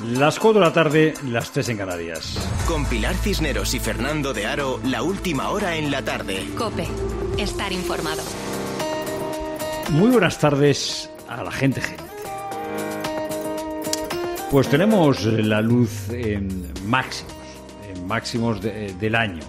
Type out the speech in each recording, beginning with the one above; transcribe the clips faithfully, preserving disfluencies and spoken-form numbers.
Las cuatro de la tarde, las tres en Canarias. Con Pilar Cisneros y Fernando de Aro, la última hora en la tarde. COPE. Estar informado. Muy buenas tardes a la gente, gente. Pues tenemos la luz en máximos, en máximos de, del año.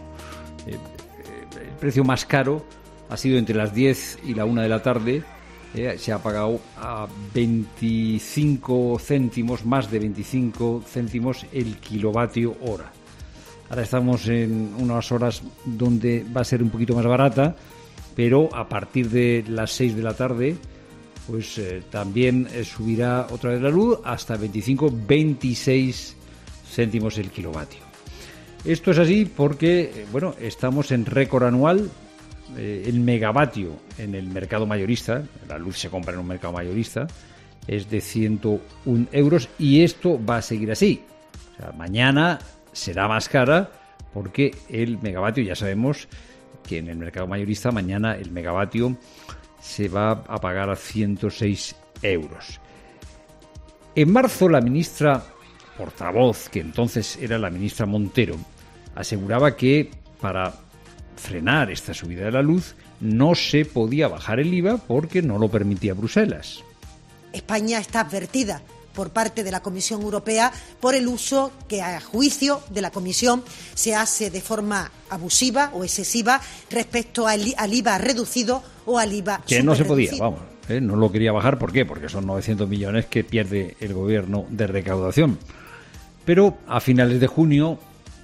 El precio más caro ha sido entre las diez y la una de la tarde. Eh, se ha pagado a veinticinco céntimos, más de veinticinco céntimos el kilovatio hora. Ahora estamos en unas horas donde va a ser un poquito más barata, pero a partir de las seis de la tarde pues eh, también eh, subirá otra vez la luz hasta veinticinco, veintiséis céntimos el kilovatio. Esto es así porque, eh, bueno, estamos en récord anual. Eh, el megavatio en el mercado mayorista, la luz se compra en un mercado mayorista, es de ciento uno euros y esto va a seguir así. O sea, mañana será más cara porque el megavatio, ya sabemos que en el mercado mayorista mañana el megavatio se va a pagar a ciento seis euros. En marzo la ministra portavoz, que entonces era la ministra Montero, aseguraba que para frenar esta subida de la luz no se podía bajar el I V A porque no lo permitía Bruselas. España está advertida por parte de la Comisión Europea por el uso que, a juicio de la Comisión, se hace de forma abusiva o excesiva respecto al, al I V A reducido o al I V A que no se podía, superreducido. vamos, ¿eh? No lo quería bajar. ¿Por qué? Porque son novecientos millones que pierde el gobierno de recaudación. Pero a finales de junio,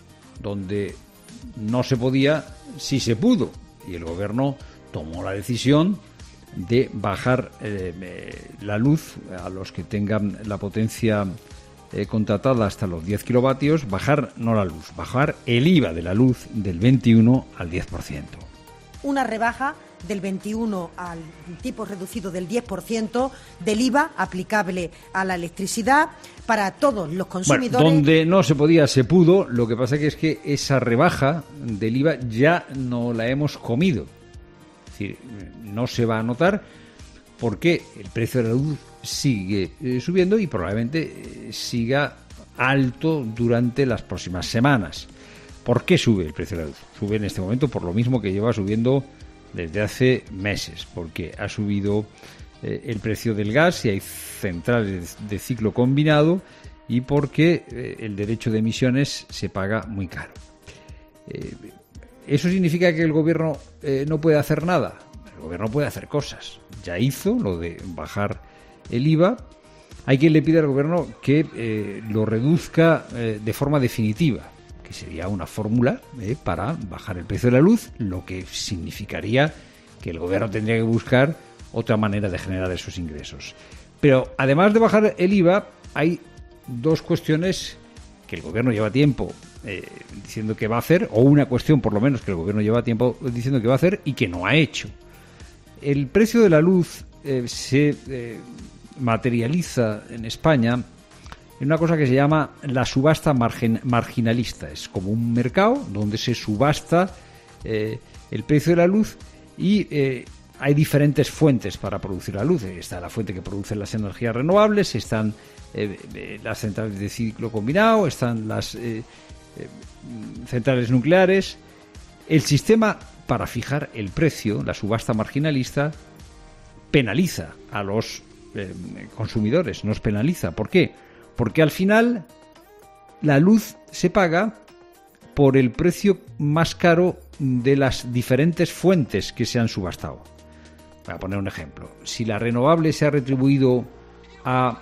donde no se podía, sí se pudo, y el gobierno tomó la decisión de bajar eh, eh, la luz a los que tengan la potencia eh, contratada hasta los diez kilovatios, bajar no la luz, bajar el I V A de la luz del veintiuno al diez por ciento. Una rebaja del veintiuno al tipo reducido del diez por ciento del I V A aplicable a la electricidad para todos los consumidores. Bueno, donde no se podía, se pudo. Lo que pasa que es que esa rebaja del I V A ya no la hemos comido. Es decir, no se va a notar porque el precio de la luz sigue eh, subiendo y probablemente eh, siga alto durante las próximas semanas. ¿Por qué sube el precio de la luz? Sube en este momento por lo mismo que lleva subiendo desde hace meses, porque ha subido eh, el precio del gas y hay centrales de ciclo combinado y porque eh, el derecho de emisiones se paga muy caro. Eh, ¿Eso significa que el gobierno eh, no puede hacer nada? El gobierno puede hacer cosas. Ya hizo lo de bajar el I V A. Hay quien le pide al gobierno que eh, lo reduzca eh, de forma definitiva, que sería una fórmula eh, para bajar el precio de la luz, lo que significaría que el gobierno tendría que buscar otra manera de generar esos ingresos. Pero además de bajar el I V A, hay dos cuestiones que el gobierno lleva tiempo eh, diciendo que va a hacer, o una cuestión por lo menos que el gobierno lleva tiempo diciendo que va a hacer y que no ha hecho. El precio de la luz eh, se eh, materializa en España en una cosa que se llama la subasta margen, marginalista. Es como un mercado donde se subasta eh, el precio de la luz y eh, hay diferentes fuentes para producir la luz. Está la fuente que produce las energías renovables, están eh, eh, las centrales de ciclo combinado, están las eh, eh, centrales nucleares. El sistema para fijar el precio, la subasta marginalista, penaliza a los eh, consumidores, nos penaliza. ¿Por qué? Porque al final la luz se paga por el precio más caro de las diferentes fuentes que se han subastado. Voy a poner un ejemplo. Si la renovable se ha retribuido a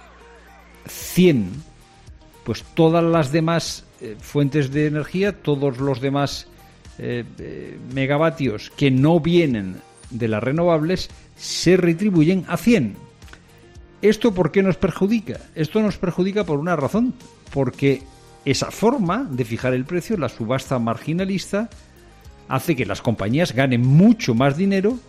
cien, pues todas las demás eh, fuentes de energía, todos los demás eh, eh, megavatios que no vienen de las renovables, se retribuyen a cien. ¿Esto por qué nos perjudica? Esto nos perjudica por una razón, porque esa forma de fijar el precio, la subasta marginalista, hace que las compañías ganen mucho más dinero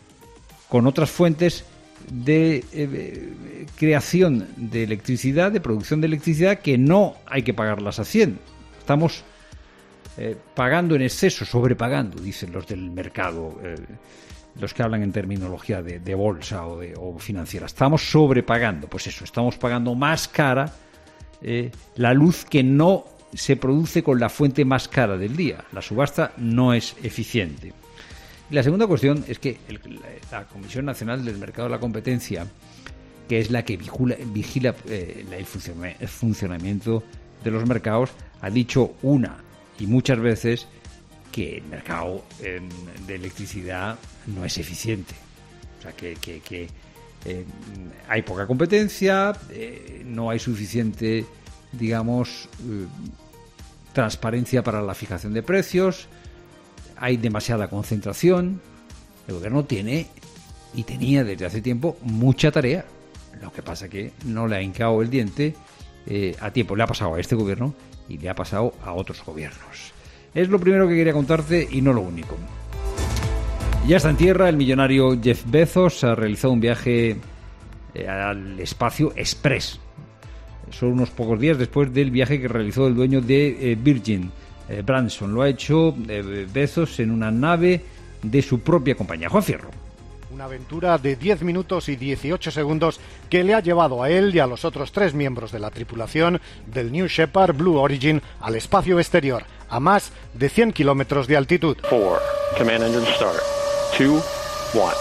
con otras fuentes de eh, creación de electricidad, de producción de electricidad, que no hay que pagarlas a cien. Estamos eh, pagando en exceso, sobrepagando, dicen los del mercado, eh, los que hablan en terminología de, de bolsa o, de, o financiera. Estamos sobrepagando, pues eso, estamos pagando más cara eh, la luz que no se produce con la fuente más cara del día. La subasta no es eficiente. Y la segunda cuestión es que el, la Comisión Nacional del Mercado de la Competencia, que es la que vigila, vigila eh, el funcionamiento de los mercados, ha dicho una y muchas veces que el mercado eh, de electricidad no es eficiente. O sea, que, que, que eh, hay poca competencia, eh, no hay suficiente, digamos, eh, transparencia para la fijación de precios, hay demasiada concentración. El gobierno tiene y tenía desde hace tiempo mucha tarea. Lo que pasa que no le ha hincado el diente eh, a tiempo. Le ha pasado a este gobierno y le ha pasado a otros gobiernos. Es lo primero que quería contarte y no lo único. Ya está en tierra el millonario Jeff Bezos. Ha realizado un viaje eh, al espacio express. Son unos pocos días después del viaje que realizó el dueño de eh, Virgin, eh, Branson. Lo ha hecho eh, Bezos en una nave de su propia compañía. Juan Fierro. Una aventura de diez minutos y dieciocho segundos que le ha llevado a él y a los otros tres miembros de la tripulación del New Shepard Blue Origin al espacio exterior, a más de cien kilómetros de altitud. four, command engine start, two, one.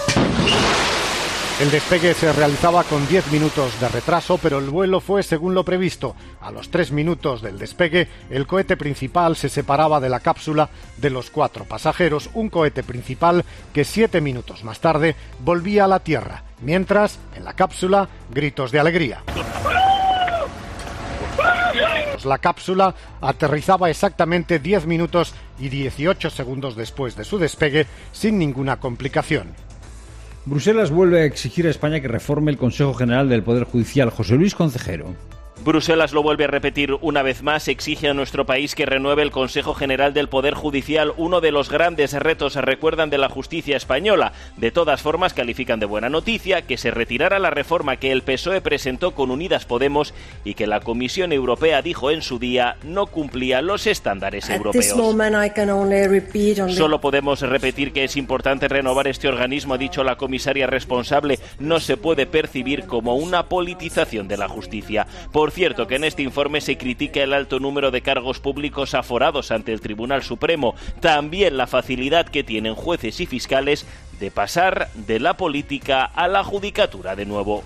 El despegue se realizaba con diez minutos de retraso, pero el vuelo fue según lo previsto. A los tres minutos del despegue, el cohete principal se separaba de la cápsula de los cuatro pasajeros, un cohete principal que siete minutos más tarde volvía a la Tierra, mientras, en la cápsula, gritos de alegría. La cápsula aterrizaba exactamente diez minutos y dieciocho segundos después de su despegue, sin ninguna complicación. Bruselas vuelve a exigir a España que reforme el Consejo General del Poder Judicial. José Luis Concejero. Bruselas lo vuelve a repetir una vez más, exige a nuestro país que renueve el Consejo General del Poder Judicial, uno de los grandes retos, se recuerdan, de la justicia española. De todas formas, califican de buena noticia que se retirara la reforma que el P S O E presentó con Unidas Podemos y que la Comisión Europea dijo en su día no cumplía los estándares europeos. Solo podemos repetir que es importante renovar este organismo, ha dicho la comisaria responsable. No se puede percibir como una politización de la justicia. Por Por cierto, que en este informe se critica el alto número de cargos públicos aforados ante el Tribunal Supremo, también la facilidad que tienen jueces y fiscales de pasar de la política a la judicatura de nuevo.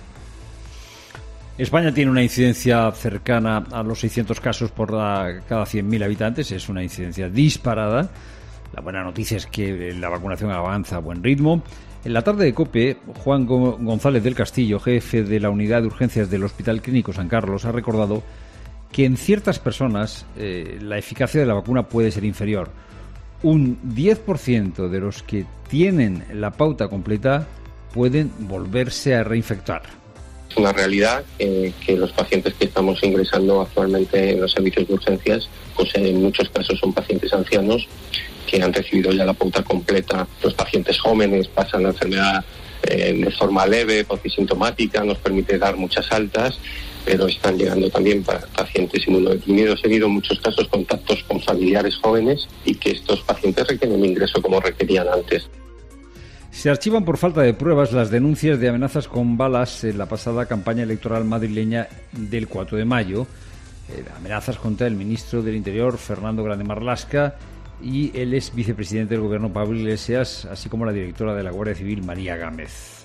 España tiene una incidencia cercana a los seiscientos casos por la, cada cien mil habitantes, es una incidencia disparada. La buena noticia es que la vacunación avanza a buen ritmo. En la tarde de COPE, Juan González del Castillo, jefe de la unidad de urgencias del Hospital Clínico San Carlos, ha recordado que en ciertas personas eh, la eficacia de la vacuna puede ser inferior. Un diez por ciento de los que tienen la pauta completa pueden volverse a reinfectar. Es una realidad eh, que los pacientes que estamos ingresando actualmente en los servicios de urgencias, pues en muchos casos son pacientes ancianos que han recibido ya la pauta completa. Los pacientes jóvenes pasan la enfermedad eh, de forma leve, polisintomática, nos permite dar muchas altas, pero están llegando también para pacientes inmunodeprimidos. He tenido en muchos casos contactos con familiares jóvenes y que estos pacientes requieren un ingreso como requerían antes. Se archivan por falta de pruebas las denuncias de amenazas con balas en la pasada campaña electoral madrileña del cuatro de mayo. Eh, amenazas contra el ministro del Interior, Fernando Grande Marlaska, y el ex vicepresidente del Gobierno, Pablo Iglesias, así como la directora de la Guardia Civil, María Gámez.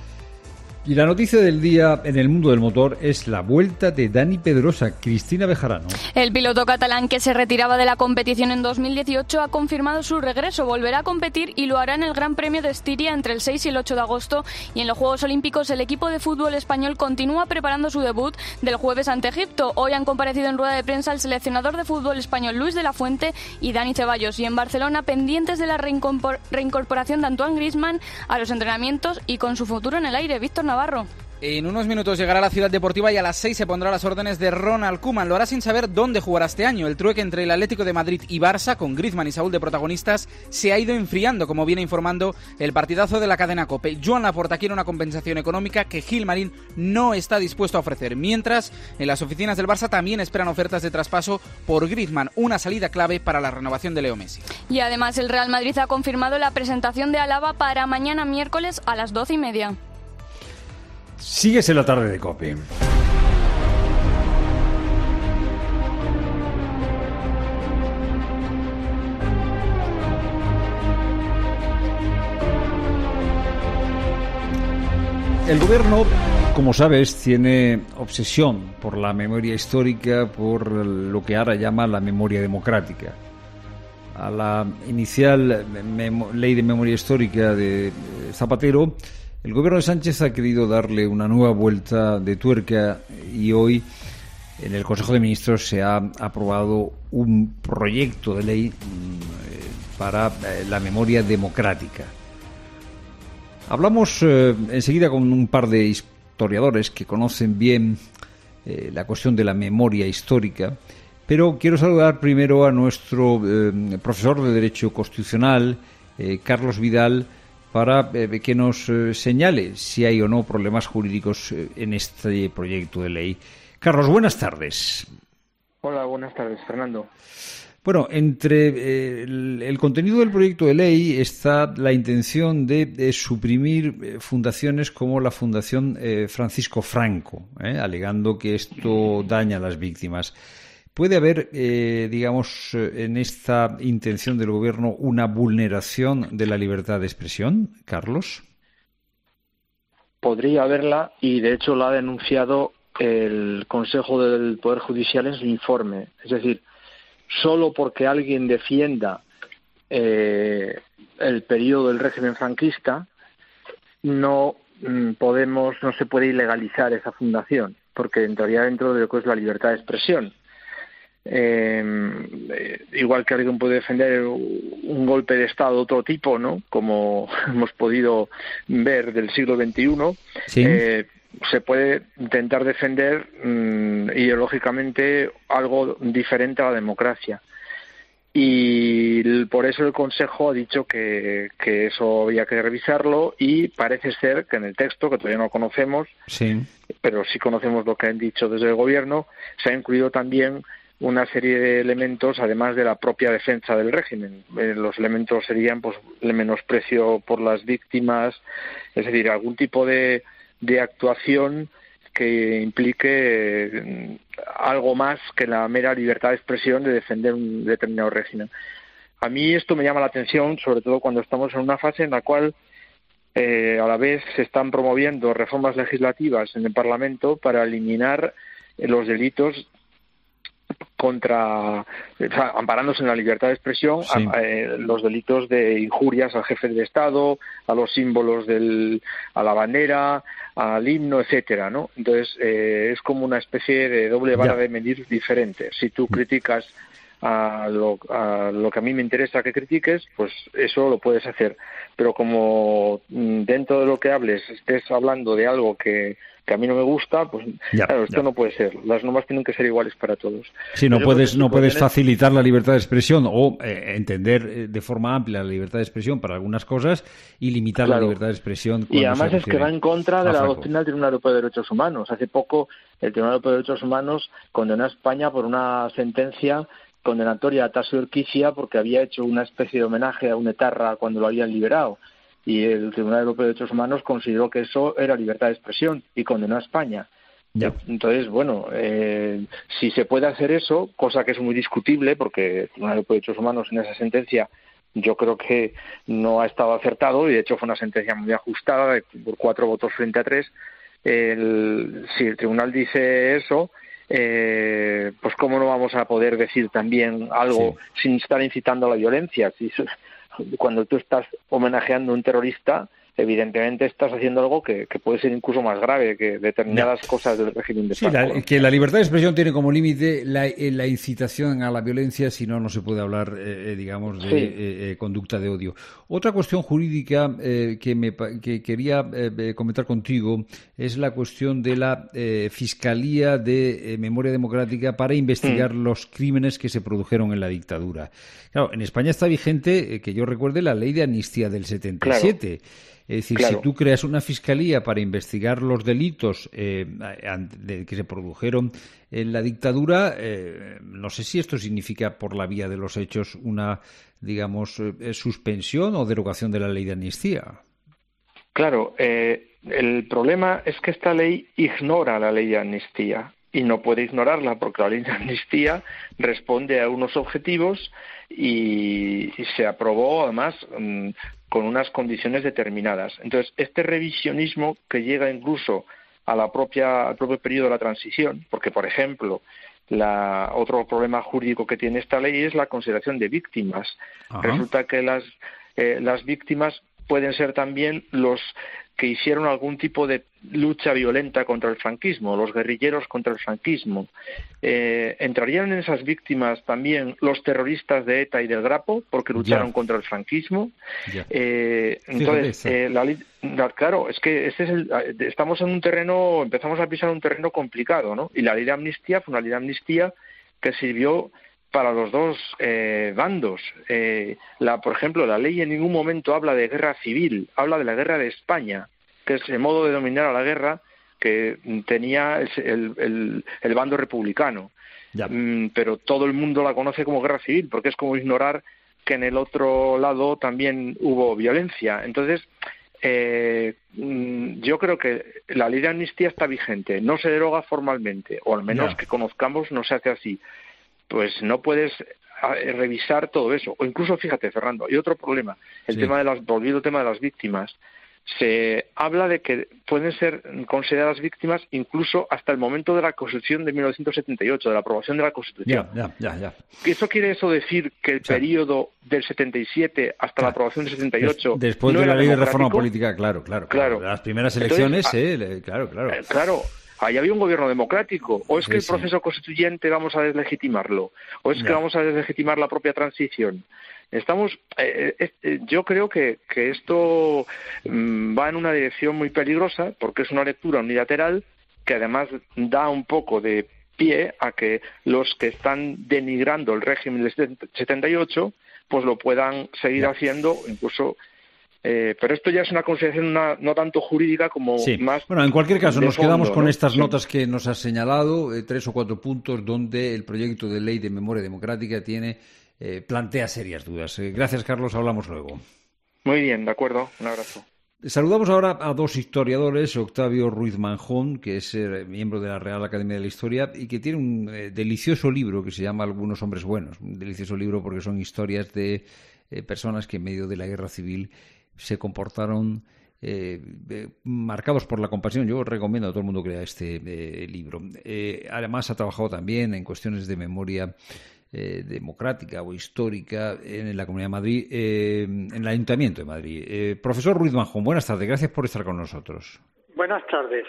Y la noticia del día en el mundo del motor es la vuelta de Dani Pedrosa. Cristina Bejarano. El piloto catalán, que se retiraba de la competición en dos mil dieciocho, ha confirmado su regreso. Volverá a competir y lo hará en el Gran Premio de Estiria entre el seis y el ocho de agosto. Y en los Juegos Olímpicos, el equipo de fútbol español continúa preparando su debut del jueves ante Egipto. Hoy han comparecido en rueda de prensa el seleccionador de fútbol español Luis de la Fuente y Dani Ceballos. Y en Barcelona, pendientes de la reincorpor- reincorporación de Antoine Griezmann a los entrenamientos y con su futuro en el aire. Víctor Navarro. En unos minutos llegará a la Ciudad Deportiva y a las seis se pondrá a las órdenes de Ronald Koeman. Lo hará sin saber dónde jugará este año. El trueque entre el Atlético de Madrid y Barça, con Griezmann y Saúl de protagonistas, se ha ido enfriando, como viene informando el partidazo de la cadena COPE. Joan Laporta quiere una compensación económica que Gilmarín no está dispuesto a ofrecer. Mientras, en las oficinas del Barça también esperan ofertas de traspaso por Griezmann, una salida clave para la renovación de Leo Messi. Y además el Real Madrid ha confirmado la presentación de Alaba para mañana miércoles a las doce y media. Sigues en la tarde de COPE. El gobierno, como sabes, tiene obsesión por la memoria histórica, por lo que ahora llama la memoria democrática. A la inicial mem- ley de memoria histórica de Zapatero, el gobierno de Sánchez ha querido darle una nueva vuelta de tuerca y hoy en el Consejo de Ministros se ha aprobado un proyecto de ley para la memoria democrática. Hablamos eh, enseguida con un par de historiadores que conocen bien eh, la cuestión de la memoria histórica, pero quiero saludar primero a nuestro eh, profesor de Derecho Constitucional, eh, Carlos Vidal, para eh, que nos eh, señale si hay o no problemas jurídicos eh, en este proyecto de ley. Carlos, buenas tardes. Hola, buenas tardes, Fernando. Bueno, entre eh, el, el contenido del proyecto de ley está la intención de, de suprimir eh, fundaciones como la Fundación eh, Francisco Franco, eh, alegando que esto daña a las víctimas. ¿Puede haber, eh, digamos, en esta intención del Gobierno una vulneración de la libertad de expresión, Carlos? Podría haberla y, de hecho, la ha denunciado el Consejo del Poder Judicial en su informe. Es decir, solo porque alguien defienda eh, el periodo del régimen franquista, no mm, podemos, no se puede ilegalizar esa fundación, porque entraría dentro de lo que es la libertad de expresión. Eh, igual que alguien puede defender un golpe de Estado de otro tipo, ¿no? Como hemos podido ver del siglo veintiuno, sí. eh, se puede intentar defender mmm, ideológicamente algo diferente a la democracia. Y por eso el Consejo ha dicho que, que eso había que revisarlo y parece ser que en el texto, que todavía no conocemos, sí. pero sí conocemos lo que han dicho desde el Gobierno, se ha incluido también una serie de elementos, además de la propia defensa del régimen. Eh, los elementos serían pues el menosprecio por las víctimas, es decir, algún tipo de de actuación que implique eh, algo más que la mera libertad de expresión de defender un determinado régimen. A mí esto me llama la atención, sobre todo cuando estamos en una fase en la cual eh, a la vez se están promoviendo reformas legislativas en el Parlamento para eliminar eh, los delitos contra, o sea, amparándose en la libertad de expresión, sí. a, eh, los delitos de injurias al jefe de Estado, a los símbolos del, a la bandera, al himno, etcétera, ¿no? Entonces eh, es como una especie de doble vara ya. de medir diferente. Si tú criticas a lo, a lo que a mí me interesa que critiques, pues eso lo puedes hacer. Pero como dentro de lo que hables estés hablando de algo que que a mí no me gusta, pues ya, claro, esto ya. no puede ser. Las normas tienen que ser iguales para todos. Sí, no puedes, no puedes tener... facilitar la libertad de expresión o eh, entender de forma amplia la libertad de expresión para algunas cosas y limitar claro. la libertad de expresión. Y además es que va en contra de la doctrina del Tribunal Europeo de Derechos Humanos. Hace poco el Tribunal Europeo de Derechos Humanos condenó a España por una sentencia condenatoria a Tasso Urquiza porque había hecho una especie de homenaje a un etarra cuando lo habían liberado. Y el Tribunal Europeo de Derechos Humanos consideró que eso era libertad de expresión y condenó a España. Ya. Entonces, bueno, eh, si se puede hacer eso, cosa que es muy discutible, porque el Tribunal Europeo de Derechos Humanos en esa sentencia yo creo que no ha estado acertado, y de hecho fue una sentencia muy ajustada, de, por cuatro votos frente a tres. El, si el tribunal dice eso, eh, pues cómo no vamos a poder decir también algo sí. sin estar incitando a la violencia. Si cuando tú estás homenajeando a un terrorista, evidentemente estás haciendo algo que, que puede ser incluso más grave que determinadas no. cosas del régimen de sí, Franco. La, que la libertad de expresión tiene como límite la, la incitación a la violencia, si no, no se puede hablar, eh, digamos, de sí. eh, eh, conducta de odio. Otra cuestión jurídica eh, que, me, que quería eh, comentar contigo es la cuestión de la eh, Fiscalía de eh, Memoria Democrática para investigar mm. los crímenes que se produjeron en la dictadura. Claro, en España está vigente, eh, que yo recuerde, la ley de amnistía del setenta y siete. Claro. Es decir, claro. si tú creas una fiscalía para investigar los delitos eh, de, que se produjeron en la dictadura, eh, no sé si esto significa por la vía de los hechos una, digamos, eh, suspensión o derogación de la ley de amnistía. Claro, eh, el problema es que esta ley ignora la ley de amnistía. Y no puede ignorarla porque la ley de amnistía responde a unos objetivos y, y se aprobó además con unas condiciones determinadas. Entonces, este revisionismo que llega incluso a la propia, al propio periodo de la transición, porque, por ejemplo, la, otro problema jurídico que tiene esta ley es la consideración de víctimas. Ajá. Resulta que las, eh, las víctimas pueden ser también los que hicieron algún tipo de lucha violenta contra el franquismo, los guerrilleros contra el franquismo. Eh, ¿Entrarían en esas víctimas también los terroristas de ETA y del Grapo, porque lucharon ya. contra el franquismo? Eh, entonces, eh, la, la, claro, es que este es el, estamos en un terreno, empezamos a pisar un terreno complicado, ¿no? Y la ley de amnistía fue una ley de amnistía que sirvió para los dos eh, bandos. Eh, la, por ejemplo, la ley en ningún momento habla de guerra civil, habla de la guerra de España, que es el modo de dominar a la guerra que tenía el, el, el, el bando republicano. Mm, pero todo el mundo la conoce como guerra civil, porque es como ignorar que en el otro lado también hubo violencia. Entonces, eh, yo creo que la ley de amnistía está vigente, no se deroga formalmente, o al menos yeah. que conozcamos no se hace así. Pues no puedes revisar todo eso. O incluso, fíjate, Fernando, hay otro problema. El sí. tema de las, volviendo al tema de las víctimas, se habla de que pueden ser consideradas víctimas incluso hasta el momento de la Constitución de mil novecientos setenta y ocho, de la aprobación de la Constitución. Ya, ya, ya, ya. ¿Eso quiere eso decir que el o sea, periodo del setenta y siete hasta claro. la aprobación del setenta y ocho... Des, después no de la ley democrático? de reforma política, claro, claro. claro. claro. Las primeras elecciones, Entonces, eh, claro, claro. Eh, claro. Ahí había un gobierno democrático. ¿O es sí, que el sí. proceso constituyente vamos a deslegitimarlo? ¿O es ya. que vamos a deslegitimar la propia transición? Estamos, eh, eh, yo creo que, que esto mmm, va en una dirección muy peligrosa, porque es una lectura unilateral que además da un poco de pie a que los que están denigrando el régimen del setenta y ocho pues lo puedan seguir ya. haciendo, incluso... Eh, pero esto ya es una consideración una, no tanto jurídica como sí. más. Bueno, en cualquier caso, nos fondo, quedamos con ¿no? estas sí. notas que nos has señalado, eh, tres o cuatro puntos donde el proyecto de ley de memoria democrática tiene eh, plantea serias dudas. Eh, gracias, Carlos. Hablamos luego. Muy bien, de acuerdo. Un abrazo. Saludamos ahora a dos historiadores, Octavio Ruiz Manjón, que es eh, miembro de la Real Academia de la Historia y que tiene un eh, delicioso libro que se llama Algunos hombres buenos. Un delicioso libro porque son historias de eh, personas que en medio de la guerra civil se comportaron eh, eh, marcados por la compasión. Yo recomiendo a todo el mundo que lea este eh, libro. Eh, además, ha trabajado también en cuestiones de memoria eh, democrática o histórica en la Comunidad de Madrid, eh, en el Ayuntamiento de Madrid. Eh, profesor Ruiz Manjón, buenas tardes. Gracias por estar con nosotros. Buenas tardes.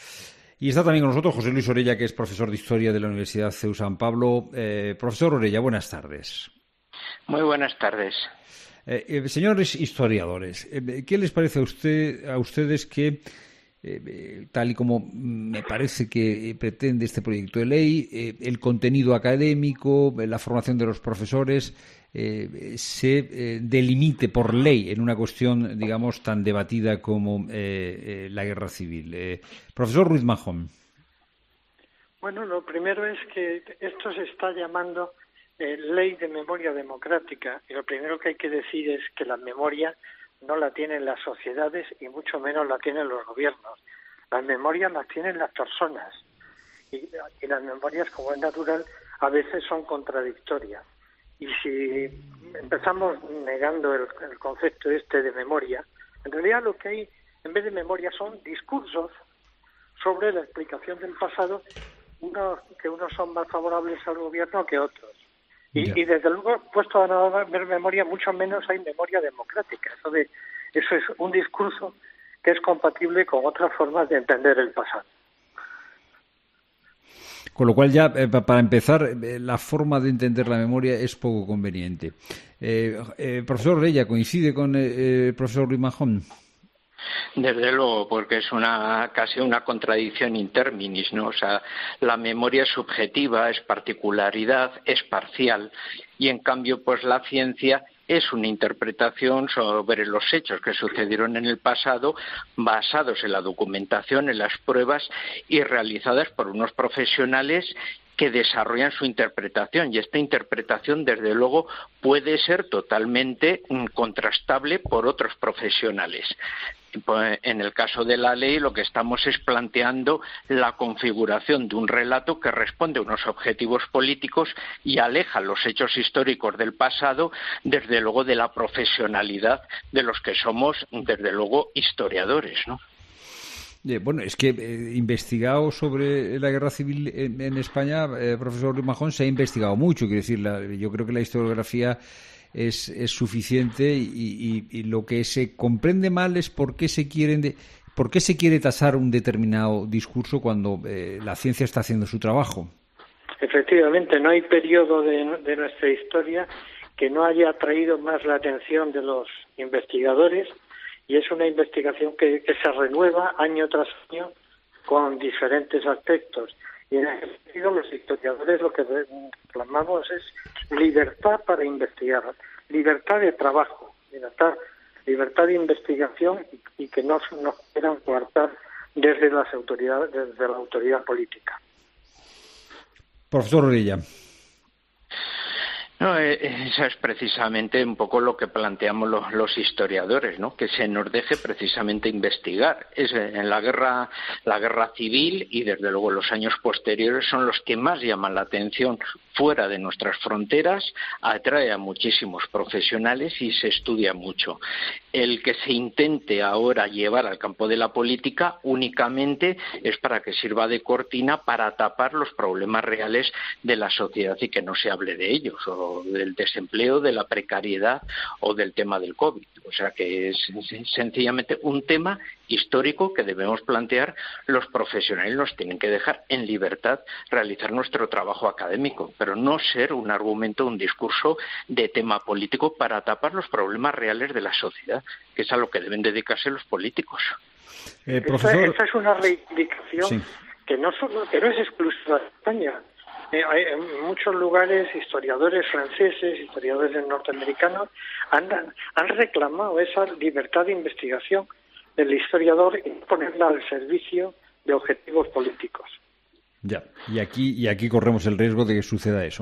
Y está también con nosotros José Luis Orella, que es profesor de Historia de la Universidad C E U San Pablo. Eh, profesor Orella, buenas tardes. Muy buenas tardes. Eh, eh, señores historiadores, eh, ¿qué les parece a usted a ustedes que, eh, tal y como me parece que pretende este proyecto de ley, eh, el contenido académico, la formación de los profesores, eh, se eh, delimite por ley en una cuestión, digamos, tan debatida como eh, eh, la guerra civil? Eh, profesor Ruiz Manjón. Bueno, lo primero es que esto se está llamando Eh, ley de memoria democrática, y lo primero que hay que decir es que la memoria no la tienen las sociedades y mucho menos la tienen los gobiernos. Las memorias las tienen las personas y, y las memorias, como es natural, a veces son contradictorias. Y si empezamos negando el, el concepto este de memoria, en realidad lo que hay en vez de memoria son discursos sobre la explicación del pasado, unos que unos son más favorables al gobierno que otros. Y, y desde luego, puesto a no ver memoria, mucho menos hay memoria democrática. Eso, de, eso es un discurso que es compatible con otras formas de entender el pasado. Con lo cual ya, eh, para empezar, eh, la forma de entender la memoria es poco conveniente. Eh, eh, profesor Orella, ¿coincide con eh, el profesor Ruiz Manjón? Desde luego, porque es una casi una contradicción in terminis, ¿no? O sea, la memoria es subjetiva, es particularidad, es parcial, y en cambio, pues la ciencia es una interpretación sobre los hechos que sucedieron en el pasado, basados en la documentación, en las pruebas y realizadas por unos profesionales que desarrollan su interpretación, y esta interpretación, desde luego, puede ser totalmente mm, contrastable por otros profesionales. En el caso de la ley, lo que estamos es planteando la configuración de un relato que responde a unos objetivos políticos y aleja los hechos históricos del pasado, desde luego, de la profesionalidad de los que somos, desde luego, historiadores, ¿no? Eh, bueno, es que eh, investigado sobre la guerra civil en, en España, eh, profesor Ruiz Manjón, se ha investigado mucho. Quiero decir, la, yo creo que la historiografía es, es suficiente y, y, y lo que se comprende mal es por qué se quieren de, por qué se quiere tasar un determinado discurso cuando eh, la ciencia está haciendo su trabajo. Efectivamente, no hay periodo de, de nuestra historia que no haya atraído más la atención de los investigadores, y es una investigación que, que se renueva año tras año con diferentes aspectos. Y en ese sentido, los historiadores lo que reclamamos es libertad para investigar, libertad de trabajo, libertad, libertad de investigación y, y que no nos quieran coartar desde las autoridades, desde la autoridad política. Profesor Orella. No, eso es precisamente un poco lo que planteamos los, los historiadores, ¿no? Que se nos deje precisamente investigar. Es en la guerra, la guerra civil y desde luego los años posteriores son los que más llaman la atención fuera de nuestras fronteras, atrae a muchísimos profesionales y se estudia mucho. El que se intente ahora llevar al campo de la política únicamente es para que sirva de cortina para tapar los problemas reales de la sociedad y que no se hable de ellos, o del desempleo, de la precariedad o del tema del COVID. O sea que es sencillamente un tema histórico que debemos plantear. Los profesionales nos tienen que dejar en libertad realizar nuestro trabajo académico, pero no ser un argumento, un discurso de tema político para tapar los problemas reales de la sociedad, que es a lo que deben dedicarse los políticos. Eh, profesor... esta, esta es una reivindicación sí. que, no solo, que no es exclusiva de España. Eh, hay, en muchos lugares, historiadores franceses, historiadores norteamericanos han, han reclamado esa libertad de investigación del historiador y ponerla al servicio de objetivos políticos. Ya, y aquí, y aquí corremos el riesgo de que suceda eso.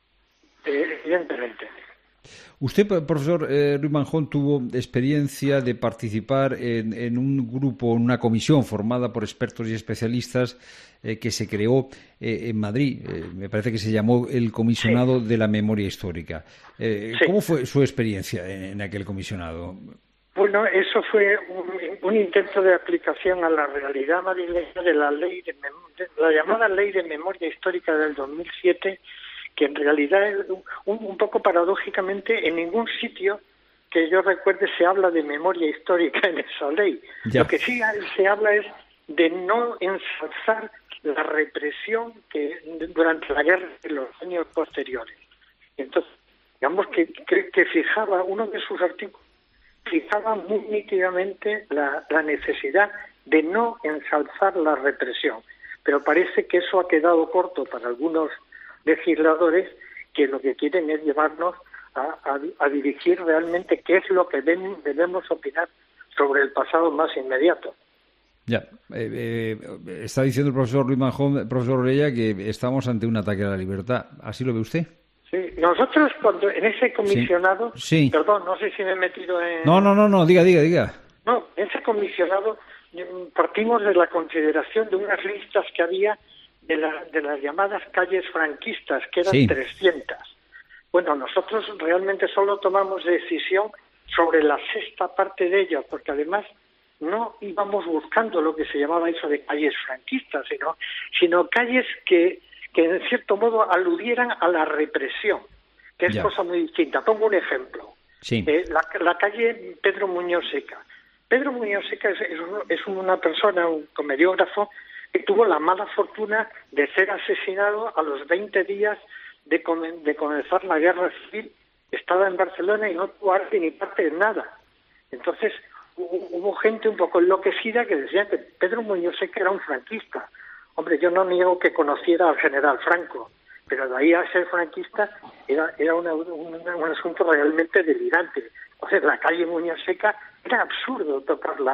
Eh, evidentemente. Usted, profesor eh, Ruiz Manjón, tuvo experiencia de participar en, en un grupo, en una comisión formada por expertos y especialistas eh, que se creó eh, en Madrid. Eh, me parece que se llamó el Comisionado sí. de la Memoria Histórica. Eh, sí. ¿Cómo fue su experiencia en, en aquel comisionado? Bueno, eso fue un, un intento de aplicación a la realidad madrileña de la ley de, de la llamada Ley de Memoria Histórica del dos mil siete, que en realidad, un, un poco paradójicamente, en ningún sitio que yo recuerde se habla de memoria histórica en esa ley. Ya. Lo que sí se habla es de no ensalzar la represión que durante la guerra en los años posteriores. Entonces, digamos que, que, que fijaba, uno de sus artículos, fijaba muy nítidamente la, la necesidad de no ensalzar la represión. Pero parece que eso ha quedado corto para algunos legisladores, que lo que quieren es llevarnos a, a, a dirigir realmente qué es lo que ven, debemos opinar sobre el pasado más inmediato. Ya, eh, eh, está diciendo el profesor Ruiz Manjón, profesor Orella, que estamos ante un ataque a la libertad. ¿Así lo ve usted? Sí, nosotros cuando en ese comisionado, sí. Sí. Perdón, no sé si me he metido en... No, no, no, no, diga, diga, diga. No, en ese comisionado partimos de la consideración de unas listas que había de, la, de las llamadas calles franquistas, que eran sí. trescientas. Bueno, nosotros realmente solo tomamos decisión sobre la sexta parte de ellas, porque además no íbamos buscando lo que se llamaba eso de calles franquistas, sino, sino calles que, que en cierto modo aludieran a la represión, que es ya. cosa muy distinta. Pongo un ejemplo. Sí. Eh, la, la calle Pedro Muñoz Seca. Pedro Muñoz Seca es, es, es una persona, un comediógrafo, que tuvo la mala fortuna de ser asesinado a los veinte días de, com- de comenzar la guerra civil. Estaba en Barcelona y no tuvo arte ni parte de nada. Entonces hubo, hubo gente un poco enloquecida que decía que Pedro Muñoz Seca era un franquista. Hombre, yo no niego que conociera al general Franco, pero de ahí a ser franquista era, era una, un, un asunto realmente delirante. Entonces la calle Muñoz Seca era absurdo tocarla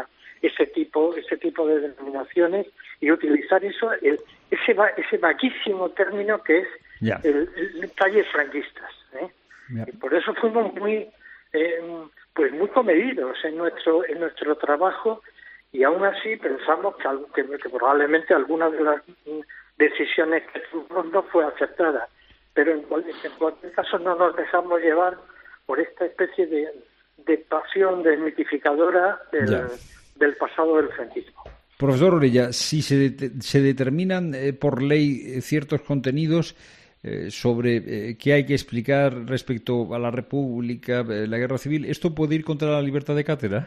ese tipo ese tipo de denominaciones y utilizar eso el, ese va, ese vaguísimo término que es yeah. el, el talles franquistas, ¿eh? Yeah. Y por eso fuimos muy eh, pues muy comedidos en nuestro en nuestro trabajo, y aún así pensamos que, que, que probablemente alguna de las decisiones que tomamos no fue acertada, pero en cualquier, en cualquier caso no nos dejamos llevar por esta especie de, de pasión desmitificadora del, yeah. del pasado del franquismo. Profesor Orella, si se, de, se determinan eh, por ley eh, ciertos contenidos eh, sobre eh, qué hay que explicar respecto a la República, eh, la Guerra Civil, ¿esto puede ir contra la libertad de cátedra?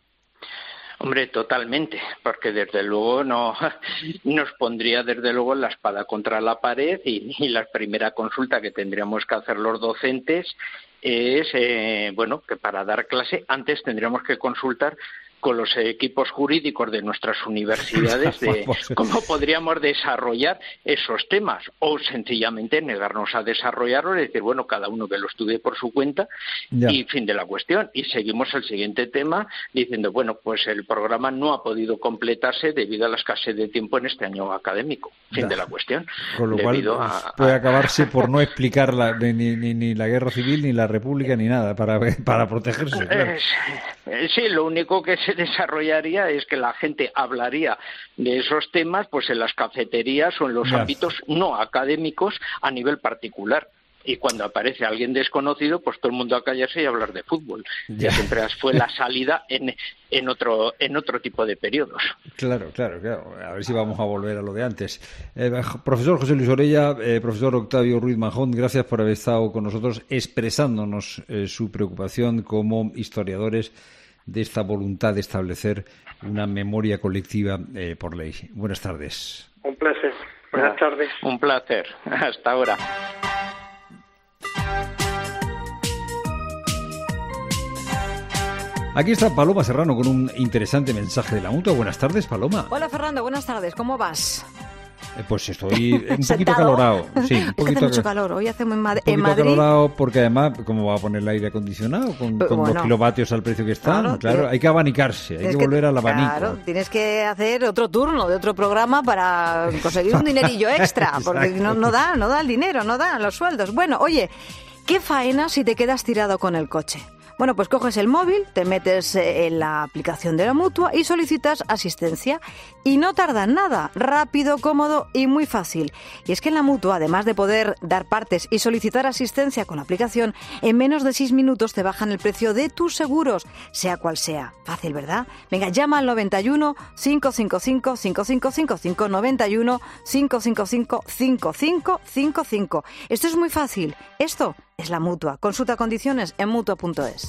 Hombre, totalmente, porque desde luego no nos pondría desde luego la espada contra la pared, y, y la primera consulta que tendríamos que hacer los docentes es, eh, bueno, que para dar clase antes tendríamos que consultar con los equipos jurídicos de nuestras universidades de cómo podríamos desarrollar esos temas, o sencillamente negarnos a desarrollarlos y decir, bueno, cada uno que lo estudie por su cuenta ya. Y fin de la cuestión. Y seguimos el siguiente tema diciendo, bueno, pues el programa no ha podido completarse debido a la escasez de tiempo en este año académico. Fin ya. de la cuestión. Con lo cual a, puede a... acabarse por no explicar la, ni, ni, ni la Guerra Civil, ni la República, ni nada, para, para protegerse. Claro. Eh, sí, lo único que se desarrollaría es que la gente hablaría de esos temas pues en las cafeterías o en los yes. ámbitos no académicos a nivel particular. Y cuando aparece alguien desconocido, pues todo el mundo a callarse y a hablar de fútbol. Ya yeah. siempre fue la salida en, en otro en otro tipo de periodos. Claro, claro, claro. A ver si vamos a volver a lo de antes. Eh, profesor José Luis Orella, eh, profesor Octavio Ruiz Manjón, gracias por haber estado con nosotros expresándonos eh, su preocupación como historiadores de esta voluntad de establecer una memoria colectiva eh, por ley. Buenas tardes. Un placer. Buenas tardes. Un placer. Hasta ahora. Aquí está Paloma Serrano con un interesante mensaje de la Mutua. Buenas tardes, Paloma. Hola, Fernando. Buenas tardes. ¿Cómo vas? Eh, pues estoy un poquito acalorado. Sí, un poquito es que hace mucho calor. Hoy hacemos en, Mad- un en Madrid. acalorado porque además, ¿cómo va a poner el aire acondicionado? Con, con bueno, dos kilovatios al precio que están. Claro, claro hay que abanicarse, hay que, que volver al abanico. Claro, tienes que hacer otro turno de otro programa para conseguir un dinerillo extra, porque no, no da, no da el dinero, no dan los sueldos. Bueno, oye, ¿qué faena si te quedas tirado con el coche? Bueno, pues coges el móvil, te metes en la aplicación de la Mutua y solicitas asistencia. Y no tarda nada, rápido, cómodo y muy fácil. Y es que en la Mutua, además de poder dar partes y solicitar asistencia con la aplicación, en menos de seis minutos te bajan el precio de tus seguros, sea cual sea. Fácil, ¿verdad? Venga, llama al noventa y uno, cinco cinco cinco, cinco cinco cinco cinco, noventa y uno, cinco cinco cinco, cinco cinco cinco cinco. Esto es muy fácil. Esto es la Mutua. Consulta condiciones en mutua punto es.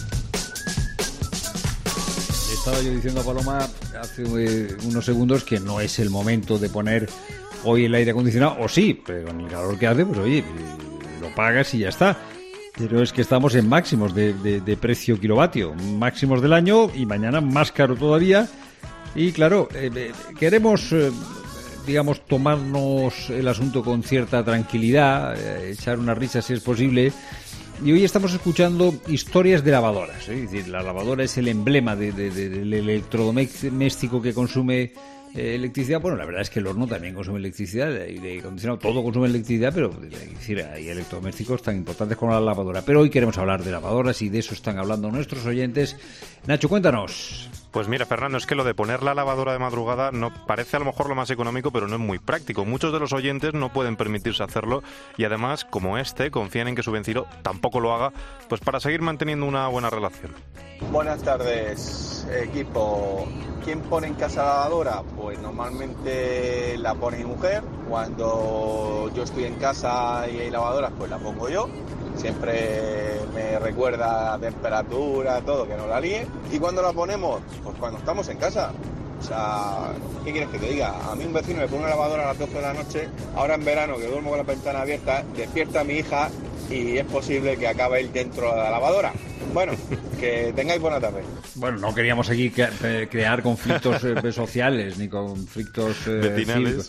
Estaba yo diciendo a Paloma hace eh, unos segundos que no es el momento de poner hoy el aire acondicionado, o sí, pero con el calor que hace, pues oye, lo pagas y ya está. Pero es que estamos en máximos de, de, de precio kilovatio, máximos del año, y mañana más caro todavía. Y claro, eh, eh, queremos... Eh, digamos, tomarnos el asunto con cierta tranquilidad, eh, echar una risa si es posible. Y hoy estamos escuchando historias de lavadoras, ¿eh? Es decir, la lavadora es el emblema de, de, de, del electrodoméstico que consume eh, electricidad. Bueno, la verdad es que el horno también consume electricidad, y de acondicionado todo consume electricidad, pero es decir, hay electrodomésticos tan importantes como la lavadora. Pero hoy queremos hablar de lavadoras y de eso están hablando nuestros oyentes. Nacho, cuéntanos. Pues mira, Fernando, es que lo de poner la lavadora de madrugada no parece a lo mejor lo más económico, pero no es muy práctico. Muchos de los oyentes no pueden permitirse hacerlo y además, como este, confían en que su vecino tampoco lo haga, pues para seguir manteniendo una buena relación. Buenas tardes, equipo. ¿Quién pone en casa la lavadora? Pues normalmente la pone mi mujer. Cuando yo estoy en casa y hay lavadoras, pues la pongo yo. Siempre me recuerda la temperatura, todo, que no la líe. ¿Y cuándo la ponemos? Pues cuando estamos en casa. O sea, ¿qué quieres que te diga? A mí un vecino me pone una lavadora a las doce de la noche, ahora en verano que duermo con la ventana abierta, despierta a mi hija y es posible que acabe él dentro de la lavadora. Bueno, que tengáis buena tarde. Bueno, no queríamos aquí crear conflictos eh, sociales ni conflictos eh, vecinales. cívicos.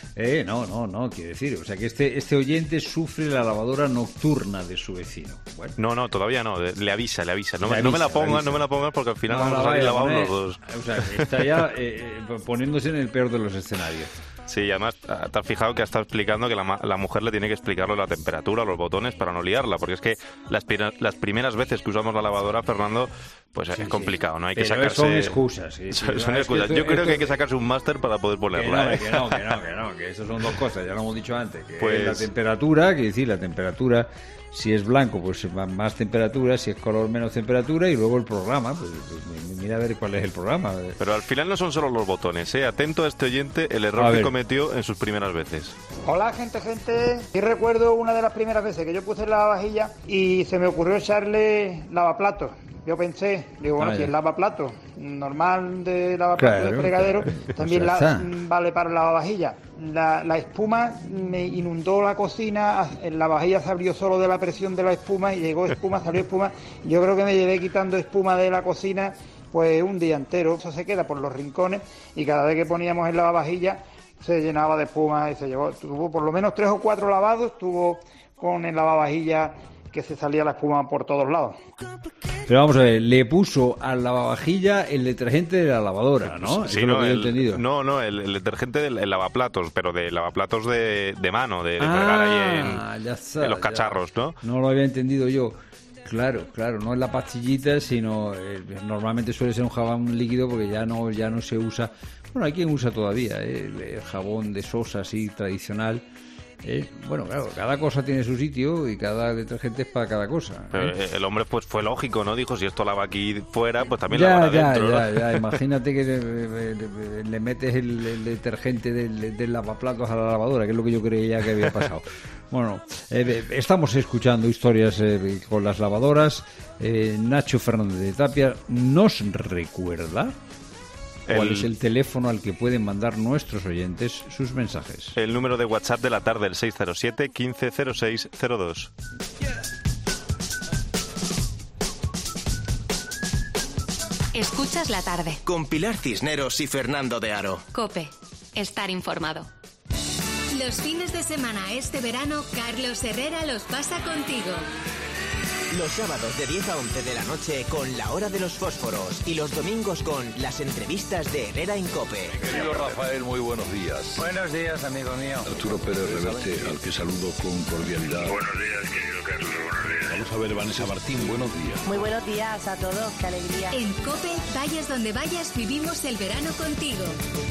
Eh, no, no, no, quiere decir, o sea que este este oyente sufre la lavadora nocturna de su vecino. Bueno. No, no, todavía no, le avisa, le avisa. No, le me, avisa, no me la pongas, no me la pongas porque al final no, vamos a salir lavados los dos. O sea, está ya eh, poniéndose en el peor de los escenarios. Sí, y además te has fijado que ha estado explicando que la, la mujer le tiene que explicarle la temperatura, los botones para no liarla, porque es que las, las primeras veces que usamos la lavadora, Fernando, pues sí, es complicado, sí. ¿no? Hay Pero que sacarse... son excusas. Sí, son, sí, son no, excusas. Es que esto, Yo creo esto... que hay que sacarse un máster para poder ponerla. Que no, ¿eh? que no, que no, que no, que no, que eso son dos cosas, ya lo hemos dicho antes. Que pues... la temperatura, que decir, la temperatura... Si es blanco, pues más temperatura, si es color, menos temperatura, y luego el programa, pues, pues mira a ver cuál es el programa. Pero al final no son solo los botones, ¿eh? Atento a este oyente, el error que cometió en sus primeras veces. Hola, gente, gente. Y recuerdo una de las primeras veces que yo puse la lavavajilla y se me ocurrió echarle lavaplatos. Yo pensé, digo, bueno, ah, si es lavaplatos normal de lavaplatos claro, de fregadero, claro. también pues la, vale para la lavavajilla. La, la espuma me inundó la cocina, la vajilla se abrió solo de la presión de la espuma y llegó espuma, salió espuma. Yo creo que me llevé quitando espuma de la cocina pues un día entero. Eso se queda por los rincones y cada vez que poníamos el lavavajilla se llenaba de espuma y se llevó. Tuvo por lo menos tres o cuatro lavados, estuvo con el lavavajilla que se salía la espuma por todos lados. Pero vamos a ver, le puso al lavavajilla el detergente de la lavadora, ¿no? Sí, Eso no, es lo que el, he entendido. No, no, el, el detergente del el lavaplatos, pero de lavaplatos de, de mano, de, de ah, fregar ahí en, ya está, en los cacharros, ya. ¿no? No lo había entendido yo. Claro, claro, no es la pastillita, sino eh, normalmente suele ser un jabón líquido porque ya no ya no se usa. Bueno, hay quien usa todavía eh, el, el jabón de sosa así tradicional. Eh, bueno, claro, cada cosa tiene su sitio y cada detergente es para cada cosa. Pero ¿eh? El hombre pues fue lógico, ¿no? Dijo, si esto lava aquí fuera, pues también ya, lava ya, adentro. Ya, ¿no? ya, imagínate que le, le, le metes el, el detergente del, del lavaplatos a la lavadora, que es lo que yo creía que había pasado. Bueno, eh, estamos escuchando historias eh, con las lavadoras. Eh, Nacho Fernández de Tapia nos recuerda... ¿Cuál el, es el teléfono al que pueden mandar nuestros oyentes sus mensajes? El número de WhatsApp de la tarde, el seis cero siete, quince cero seis cero dos. Escuchas la tarde. Con Pilar Cisneros y Fernando de Aro. COPE. Estar informado. Los fines de semana este verano, Carlos Herrera los pasa contigo. Los sábados de diez a once de la noche con La Hora de los Fósforos y los domingos con las entrevistas de Herrera en COPE. Querido Rafael, muy buenos días. Buenos días, amigo mío. Arturo Pérez Reverte, al que saludo con cordialidad. Buenos días, querido Carlos, buenos días. Vamos a ver, Vanessa Martín, buenos días. Muy buenos días a todos, qué alegría. En COPE, vayas donde vayas, vivimos el verano contigo.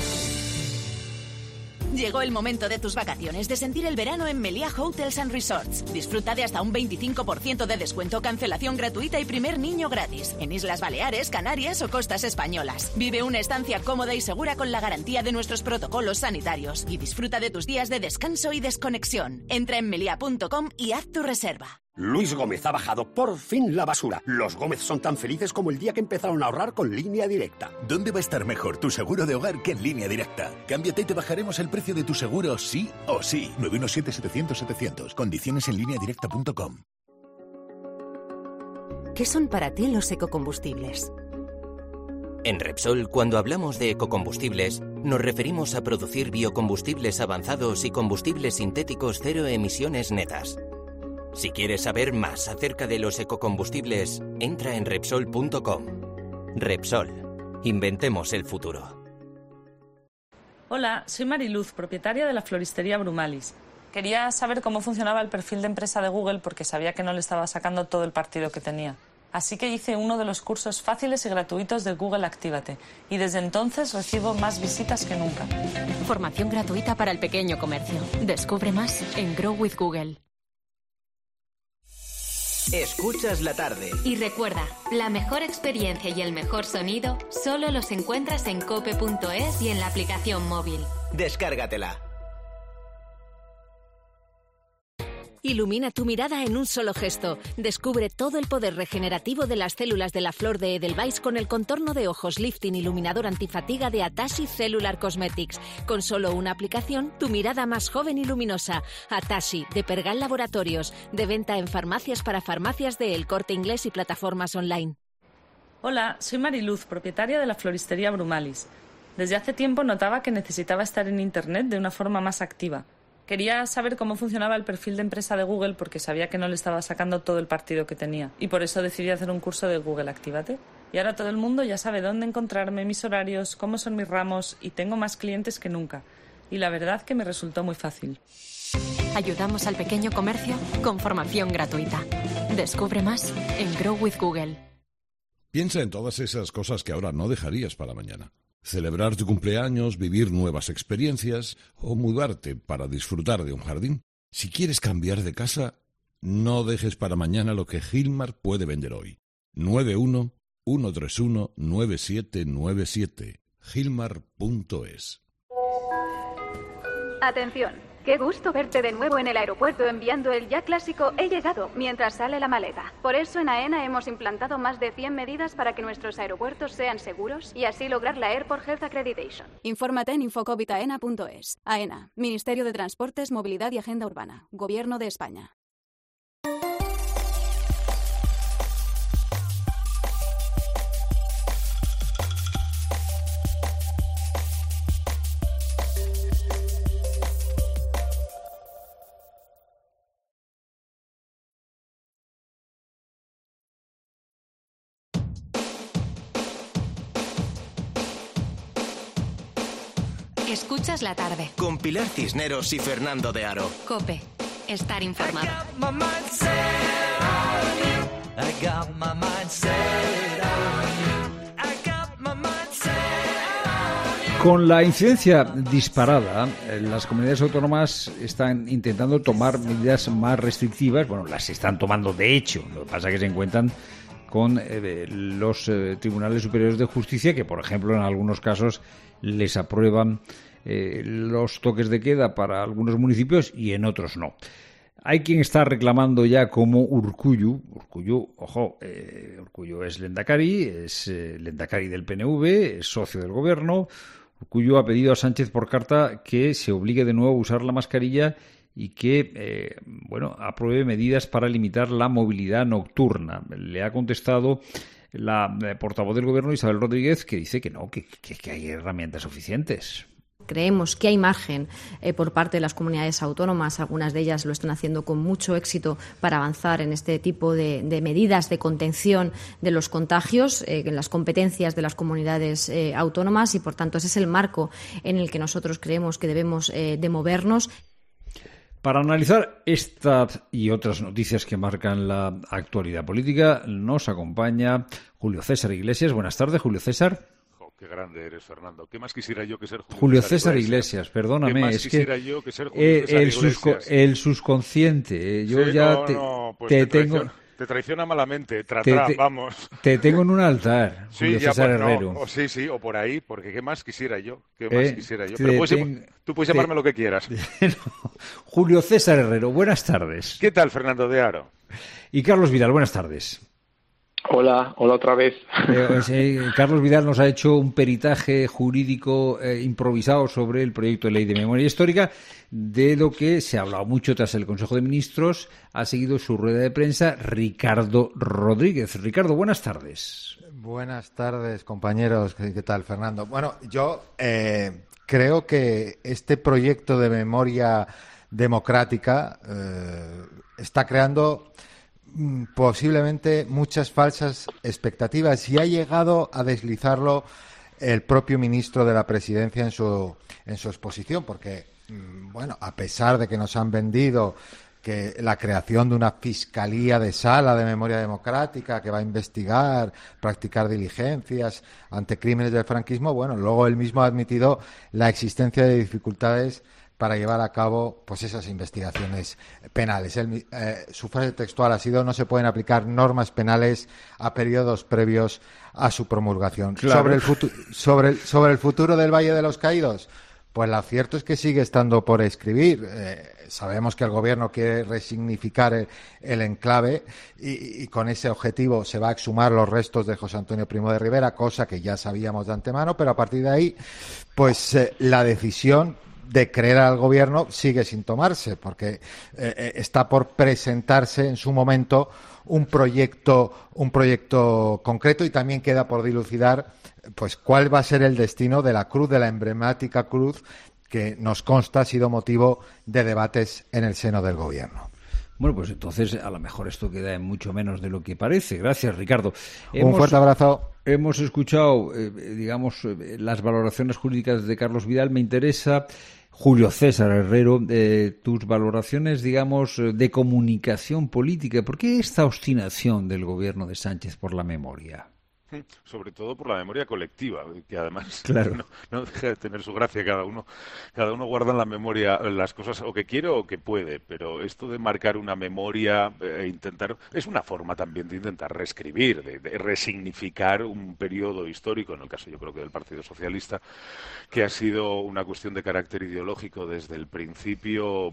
Llegó el momento de tus vacaciones, de sentir el verano en Meliá Hotels and Resorts. Disfruta de hasta un veinticinco por ciento de descuento, cancelación gratuita y primer niño gratis. En Islas Baleares, Canarias o costas españolas. Vive una estancia cómoda y segura con la garantía de nuestros protocolos sanitarios. Y disfruta de tus días de descanso y desconexión. Entra en meliá punto com y haz tu reserva. Luis Gómez ha bajado por fin la basura. Los Gómez son tan felices como el día que empezaron a ahorrar con Línea Directa. ¿Dónde va a estar mejor tu seguro de hogar que en Línea Directa? Cámbiate y te bajaremos el precio de tu seguro sí o sí. nueve uno siete, setecientos, setecientos. Condiciones en línea directa punto com. ¿Qué son para ti los ecocombustibles? En Repsol, cuando hablamos de ecocombustibles, nos referimos a producir biocombustibles avanzados y combustibles sintéticos cero emisiones netas. Si quieres saber más acerca de los ecocombustibles, entra en Repsol punto com. Repsol. Inventemos el futuro. Hola, soy Mariluz, propietaria de la floristería Brumalis. Quería saber cómo funcionaba el perfil de empresa de Google porque sabía que no le estaba sacando todo el partido que tenía. Así que hice uno de los cursos fáciles y gratuitos de Google Actívate. Y desde entonces recibo más visitas que nunca. Formación gratuita para el pequeño comercio. Descubre más en Grow with Google. Escuchas la tarde. Y recuerda, la mejor experiencia y el mejor sonido solo los encuentras en cope punto es y en la aplicación móvil. Descárgatela. Ilumina tu mirada en un solo gesto. Descubre todo el poder regenerativo de las células de la flor de Edelweiss con el contorno de ojos lifting iluminador antifatiga de Atashi Cellular Cosmetics. Con solo una aplicación, tu mirada más joven y luminosa. Atashi, de Pergal Laboratorios. De venta en farmacias para farmacias de El Corte Inglés y plataformas online. Hola, soy Mariluz, propietaria de la floristería Brumalis. Desde hace tiempo notaba que necesitaba estar en Internet de una forma más activa. Quería saber cómo funcionaba el perfil de empresa de Google porque sabía que no le estaba sacando todo el partido que tenía. Y por eso decidí hacer un curso de Google Actívate. Y ahora todo el mundo ya sabe dónde encontrarme, mis horarios, cómo son mis ramos y tengo más clientes que nunca. Y la verdad que me resultó muy fácil. Ayudamos al pequeño comercio con formación gratuita. Descubre más en Grow with Google. Piensa en todas esas cosas que ahora no dejarías para mañana. Celebrar tu cumpleaños, vivir nuevas experiencias o mudarte para disfrutar de un jardín. Si quieres cambiar de casa, no dejes para mañana lo que Gilmar puede vender hoy. nueve uno uno tres uno nueve siete nueve siete. Gilmar punto es. Atención, qué gusto verte de nuevo en el aeropuerto enviando el ya clásico "he llegado" mientras sale la maleta. Por eso en AENA hemos implantado más de cien medidas para que nuestros aeropuertos sean seguros y así lograr la Airport Health Accreditation. Infórmate en infocovid aena punto es. AENA, Ministerio de Transportes, Movilidad y Agenda Urbana, Gobierno de España. Escuchas la tarde. Con Pilar Cisneros y Fernando de Aro. COPE. Estar informado. Con la incidencia disparada, las comunidades autónomas están intentando tomar medidas más restrictivas. Bueno, las están tomando de hecho. Lo que pasa es que se encuentran con eh, los eh, tribunales superiores de justicia que, por ejemplo, en algunos casos les aprueban eh, los toques de queda para algunos municipios y en otros no. Hay quien está reclamando ya como Urkullu, Urkullu, ojo, eh, Urkullu es Lehendakari, es eh, Lehendakari del P N V, es socio del gobierno. Urkullu ha pedido a Sánchez por carta que se obligue de nuevo a usar la mascarilla y que, eh, bueno, apruebe medidas para limitar la movilidad nocturna. Le ha contestado la eh, portavoz del Gobierno, Isabel Rodríguez, que dice que no, que, que, que hay herramientas suficientes. Creemos que hay margen eh, por parte de las comunidades autónomas, algunas de ellas lo están haciendo con mucho éxito para avanzar en este tipo de, de medidas de contención de los contagios, eh, en las competencias de las comunidades eh, autónomas y, por tanto, ese es el marco en el que nosotros creemos que debemos eh, de movernos. Para analizar estas y otras noticias que marcan la actualidad política, nos acompaña Julio César Iglesias. Buenas tardes, Julio César. Oh, qué grande eres, Fernando. ¿Qué más quisiera yo que ser Julio, Julio César, César Iglesias? Iglesias? Perdóname, ¿Qué más es quisiera que yo que ser Julio eh, César el, susco, Iglesias? el subconsciente. Yo sí, ya no, te, no, pues te te tengo. Traiciona, te traiciona malamente, tra, Te, tra, te, vamos. Te tengo en un altar, sí, Julio ya, César pues, Herrero. No, o sí, sí, o por ahí, porque ¿qué más quisiera yo? ¿Qué eh, más quisiera yo? Pero puedes, ten, tú puedes te, llamarme lo que quieras. no. Julio César Herrero, buenas tardes. ¿Qué tal, Fernando de Aro? Y Carlos Vidal, buenas tardes. Hola, hola otra vez. Eh, eh, Carlos Vidal nos ha hecho un peritaje jurídico eh, improvisado sobre el proyecto de ley de memoria histórica, de lo que se ha hablado mucho tras el Consejo de Ministros. Ha seguido su rueda de prensa Ricardo Rodríguez. Ricardo, buenas tardes. Buenas tardes, compañeros. ¿Qué tal, Fernando? Bueno, yo eh, creo que este proyecto de memoria democrática eh, está creando posiblemente muchas falsas expectativas y ha llegado a deslizarlo el propio ministro de la Presidencia en su en su exposición, porque bueno, a pesar de que nos han vendido que la creación de una fiscalía de sala de memoria democrática que va a investigar, practicar diligencias ante crímenes del franquismo, bueno, luego él mismo ha admitido la existencia de dificultades para llevar a cabo pues esas investigaciones penales. El, eh, su frase textual ha sido: no se pueden aplicar normas penales a periodos previos a su promulgación. Claro. Sobre el futu- sobre el, sobre el futuro del Valle de los Caídos, pues lo cierto es que sigue estando por escribir. Eh, sabemos que el Gobierno quiere resignificar el, el enclave y, y con ese objetivo se va a exhumar los restos de José Antonio Primo de Rivera, cosa que ya sabíamos de antemano, pero a partir de ahí, pues eh, la decisión de creer al gobierno sigue sin tomarse, porque eh, está por presentarse en su momento un proyecto, un proyecto concreto, y también queda por dilucidar pues cuál va a ser el destino de la cruz, de la emblemática cruz que nos consta ha sido motivo de debates en el seno del gobierno. Bueno, pues entonces a lo mejor esto queda en mucho menos de lo que parece. Gracias, Ricardo. Un hemos, fuerte abrazo. Hemos escuchado, eh, digamos, eh, las valoraciones jurídicas de Carlos Vidal. Me interesa, Julio César Herrero, eh, tus valoraciones, digamos, de comunicación política. ¿Por qué esta obstinación del gobierno de Sánchez por la memoria? Sobre todo por la memoria colectiva, que además claro. no, no deja de tener su gracia. Cada uno, cada uno guarda en la memoria las cosas o que quiere o que puede, pero esto de marcar una memoria e eh, intentar es una forma también de intentar reescribir, de, de resignificar un periodo histórico, en el caso yo creo que del Partido Socialista, que ha sido una cuestión de carácter ideológico desde el principio,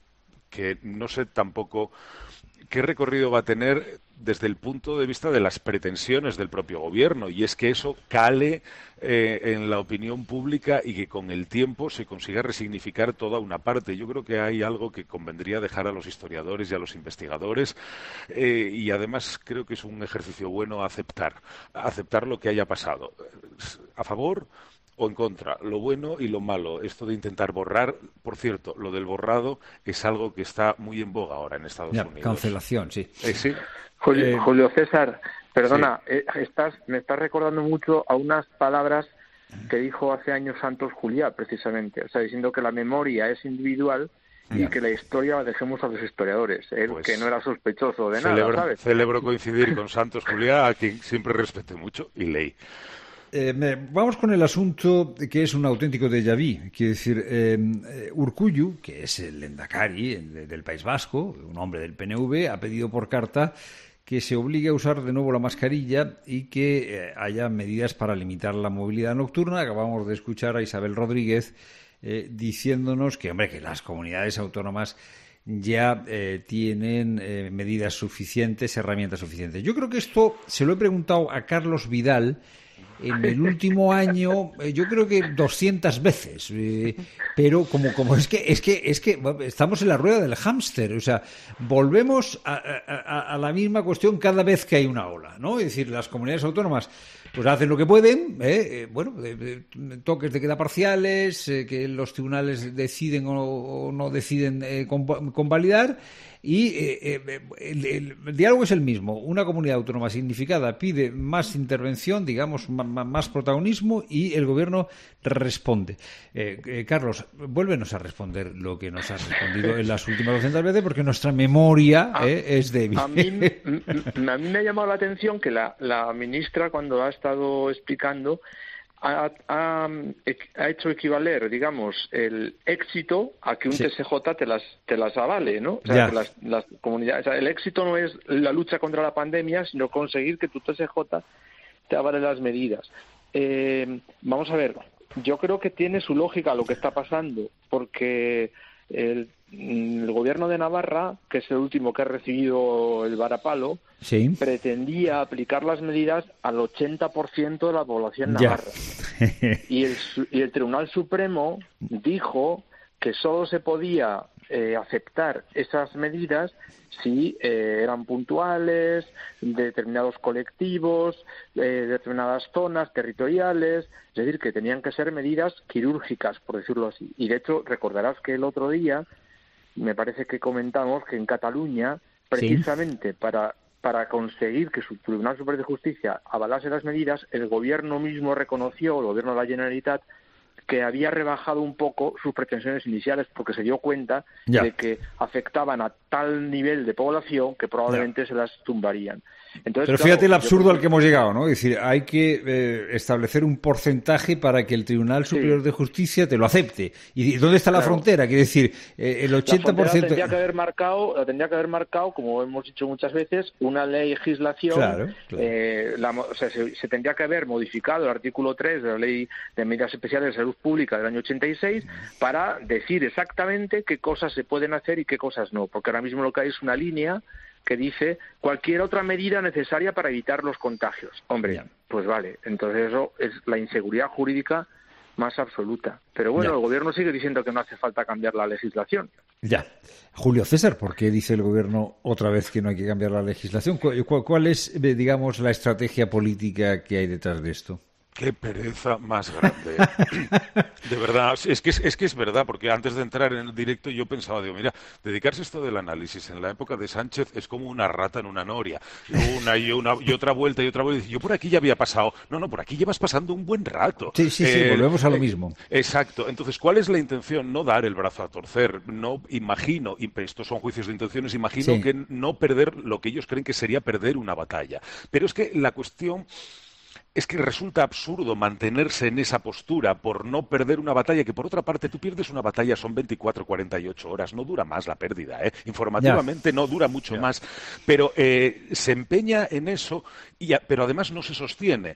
que no sé tampoco qué recorrido va a tener desde el punto de vista de las pretensiones del propio gobierno, y es que eso cale eh, en la opinión pública y que con el tiempo se consiga resignificar toda una parte. Yo creo que hay algo que convendría dejar a los historiadores y a los investigadores, eh, y además creo que es un ejercicio bueno aceptar, aceptar lo que haya pasado. ¿A favor o en contra? Lo bueno y lo malo. Esto de intentar borrar, por cierto, lo del borrado es algo que está muy en boga ahora en Estados ya, Unidos. Cancelación, sí. Eh, sí. Julio, Eh, Julio César, perdona, sí. eh, estás, me estás recordando mucho a unas palabras que dijo hace años Santos Juliá, precisamente, o sea, diciendo que la memoria es individual y que la historia la dejemos a los historiadores, él Pues que no era sospechoso de celebro, nada, ¿sabes? Celebro coincidir con Santos Juliá, a quien siempre respeté mucho y leí. Eh, me, vamos con el asunto que es un auténtico déjà vu. Quiero decir, eh, Urkullu, que es el Lehendakari el, del País Vasco, un hombre del P N V, ha pedido por carta que se obligue a usar de nuevo la mascarilla y que eh, haya medidas para limitar la movilidad nocturna. Acabamos de escuchar a Isabel Rodríguez eh, diciéndonos que, hombre, que las comunidades autónomas ya eh, tienen eh, medidas suficientes, herramientas suficientes. Yo creo que esto se lo he preguntado a Carlos Vidal en el último año, eh, yo creo que doscientas veces, eh, pero como como es que es que es que estamos en la rueda del hámster, o sea, volvemos a, a, a la misma cuestión cada vez que hay una ola, ¿no? Es decir, las comunidades autónomas pues hacen lo que pueden, ¿eh? Eh, bueno, eh, toques de queda parciales, eh, que los tribunales deciden o, o no deciden eh, convalidar. Y eh, eh, el, el diálogo es el mismo. Una comunidad autónoma significada pide más intervención, digamos, más, más protagonismo, y el gobierno responde. Eh, eh, Carlos, vuélvenos a responder lo que nos has respondido en las últimas doscientas veces, porque nuestra memoria eh, es débil. A mí, a mí me ha llamado la atención que la, la ministra, cuando ha estado explicando, Ha, ha, ha hecho equivaler, digamos, el éxito a que un sí. T S J te las te las avale, ¿no? O sea, que las, las comunidades, o sea, el éxito no es la lucha contra la pandemia, sino conseguir que tu T S J te avale las medidas. Eh, vamos a ver, yo creo que tiene su lógica lo que está pasando, porque el, el gobierno de Navarra, que es el último que ha recibido el varapalo, sí. pretendía aplicar las medidas al ochenta por ciento de la población navarra. y, el, y el Tribunal Supremo dijo que solo se podía eh, aceptar esas medidas si eh, eran puntuales, de determinados colectivos, eh, de determinadas zonas territoriales, es decir, que tenían que ser medidas quirúrgicas, por decirlo así. Y de hecho, recordarás que el otro día, me parece que comentamos que en Cataluña, precisamente sí. para para conseguir que su Tribunal Superior de Justicia avalase las medidas, el gobierno mismo reconoció, el gobierno de la Generalitat, que había rebajado un poco sus pretensiones iniciales porque se dio cuenta ya. de que afectaban a tal nivel de población que probablemente ya. se las tumbarían. Entonces, Pero claro, fíjate el absurdo creo... al que hemos llegado, ¿no? Es decir, hay que eh, establecer un porcentaje para que el Tribunal Superior sí. de Justicia te lo acepte. ¿Y dónde está la claro. frontera? Quiere decir, eh, el ochenta por ciento... La tendría que haber marcado, la tendría que haber marcado, como hemos dicho muchas veces, una legislación... Claro, claro. Eh, la, o sea, se, se tendría que haber modificado el artículo tres de la Ley de Medidas Especiales de Salud Pública del año ochenta y seis para decir exactamente qué cosas se pueden hacer y qué cosas no. Porque ahora mismo lo que hay es una línea que dice cualquier otra medida necesaria para evitar los contagios. Hombre, Bien. pues vale, entonces eso es la inseguridad jurídica más absoluta. Pero bueno, Ya. el gobierno sigue diciendo que no hace falta cambiar la legislación. Ya. Julio César, ¿por qué dice el gobierno otra vez que no hay que cambiar la legislación? ¿Cu- cu- ¿Cuál es, eh, digamos, la estrategia política que hay detrás de esto? Qué pereza más grande. De verdad, es que es, es que es verdad, porque antes de entrar en el directo yo pensaba, digo, mira, dedicarse a esto del análisis en la época de Sánchez es como una rata en una noria. Una y una y otra vuelta y otra vuelta. Yo por aquí ya había pasado. No, no, por aquí llevas pasando un buen rato. Sí, sí, sí, Eh, volvemos a lo eh, mismo. Exacto. Entonces, ¿cuál es la intención? No dar el brazo a torcer. No imagino, y estos son juicios de intenciones, imagino Sí. que no perder lo que ellos creen que sería perder una batalla. Pero es que la cuestión es que resulta absurdo mantenerse en esa postura por no perder una batalla, que por otra parte tú pierdes una batalla, son veinticuatro, cuarenta y ocho horas, no dura más la pérdida, ¿eh? Informativamente no dura mucho más, pero eh, se empeña en eso, y a- pero además no se sostiene.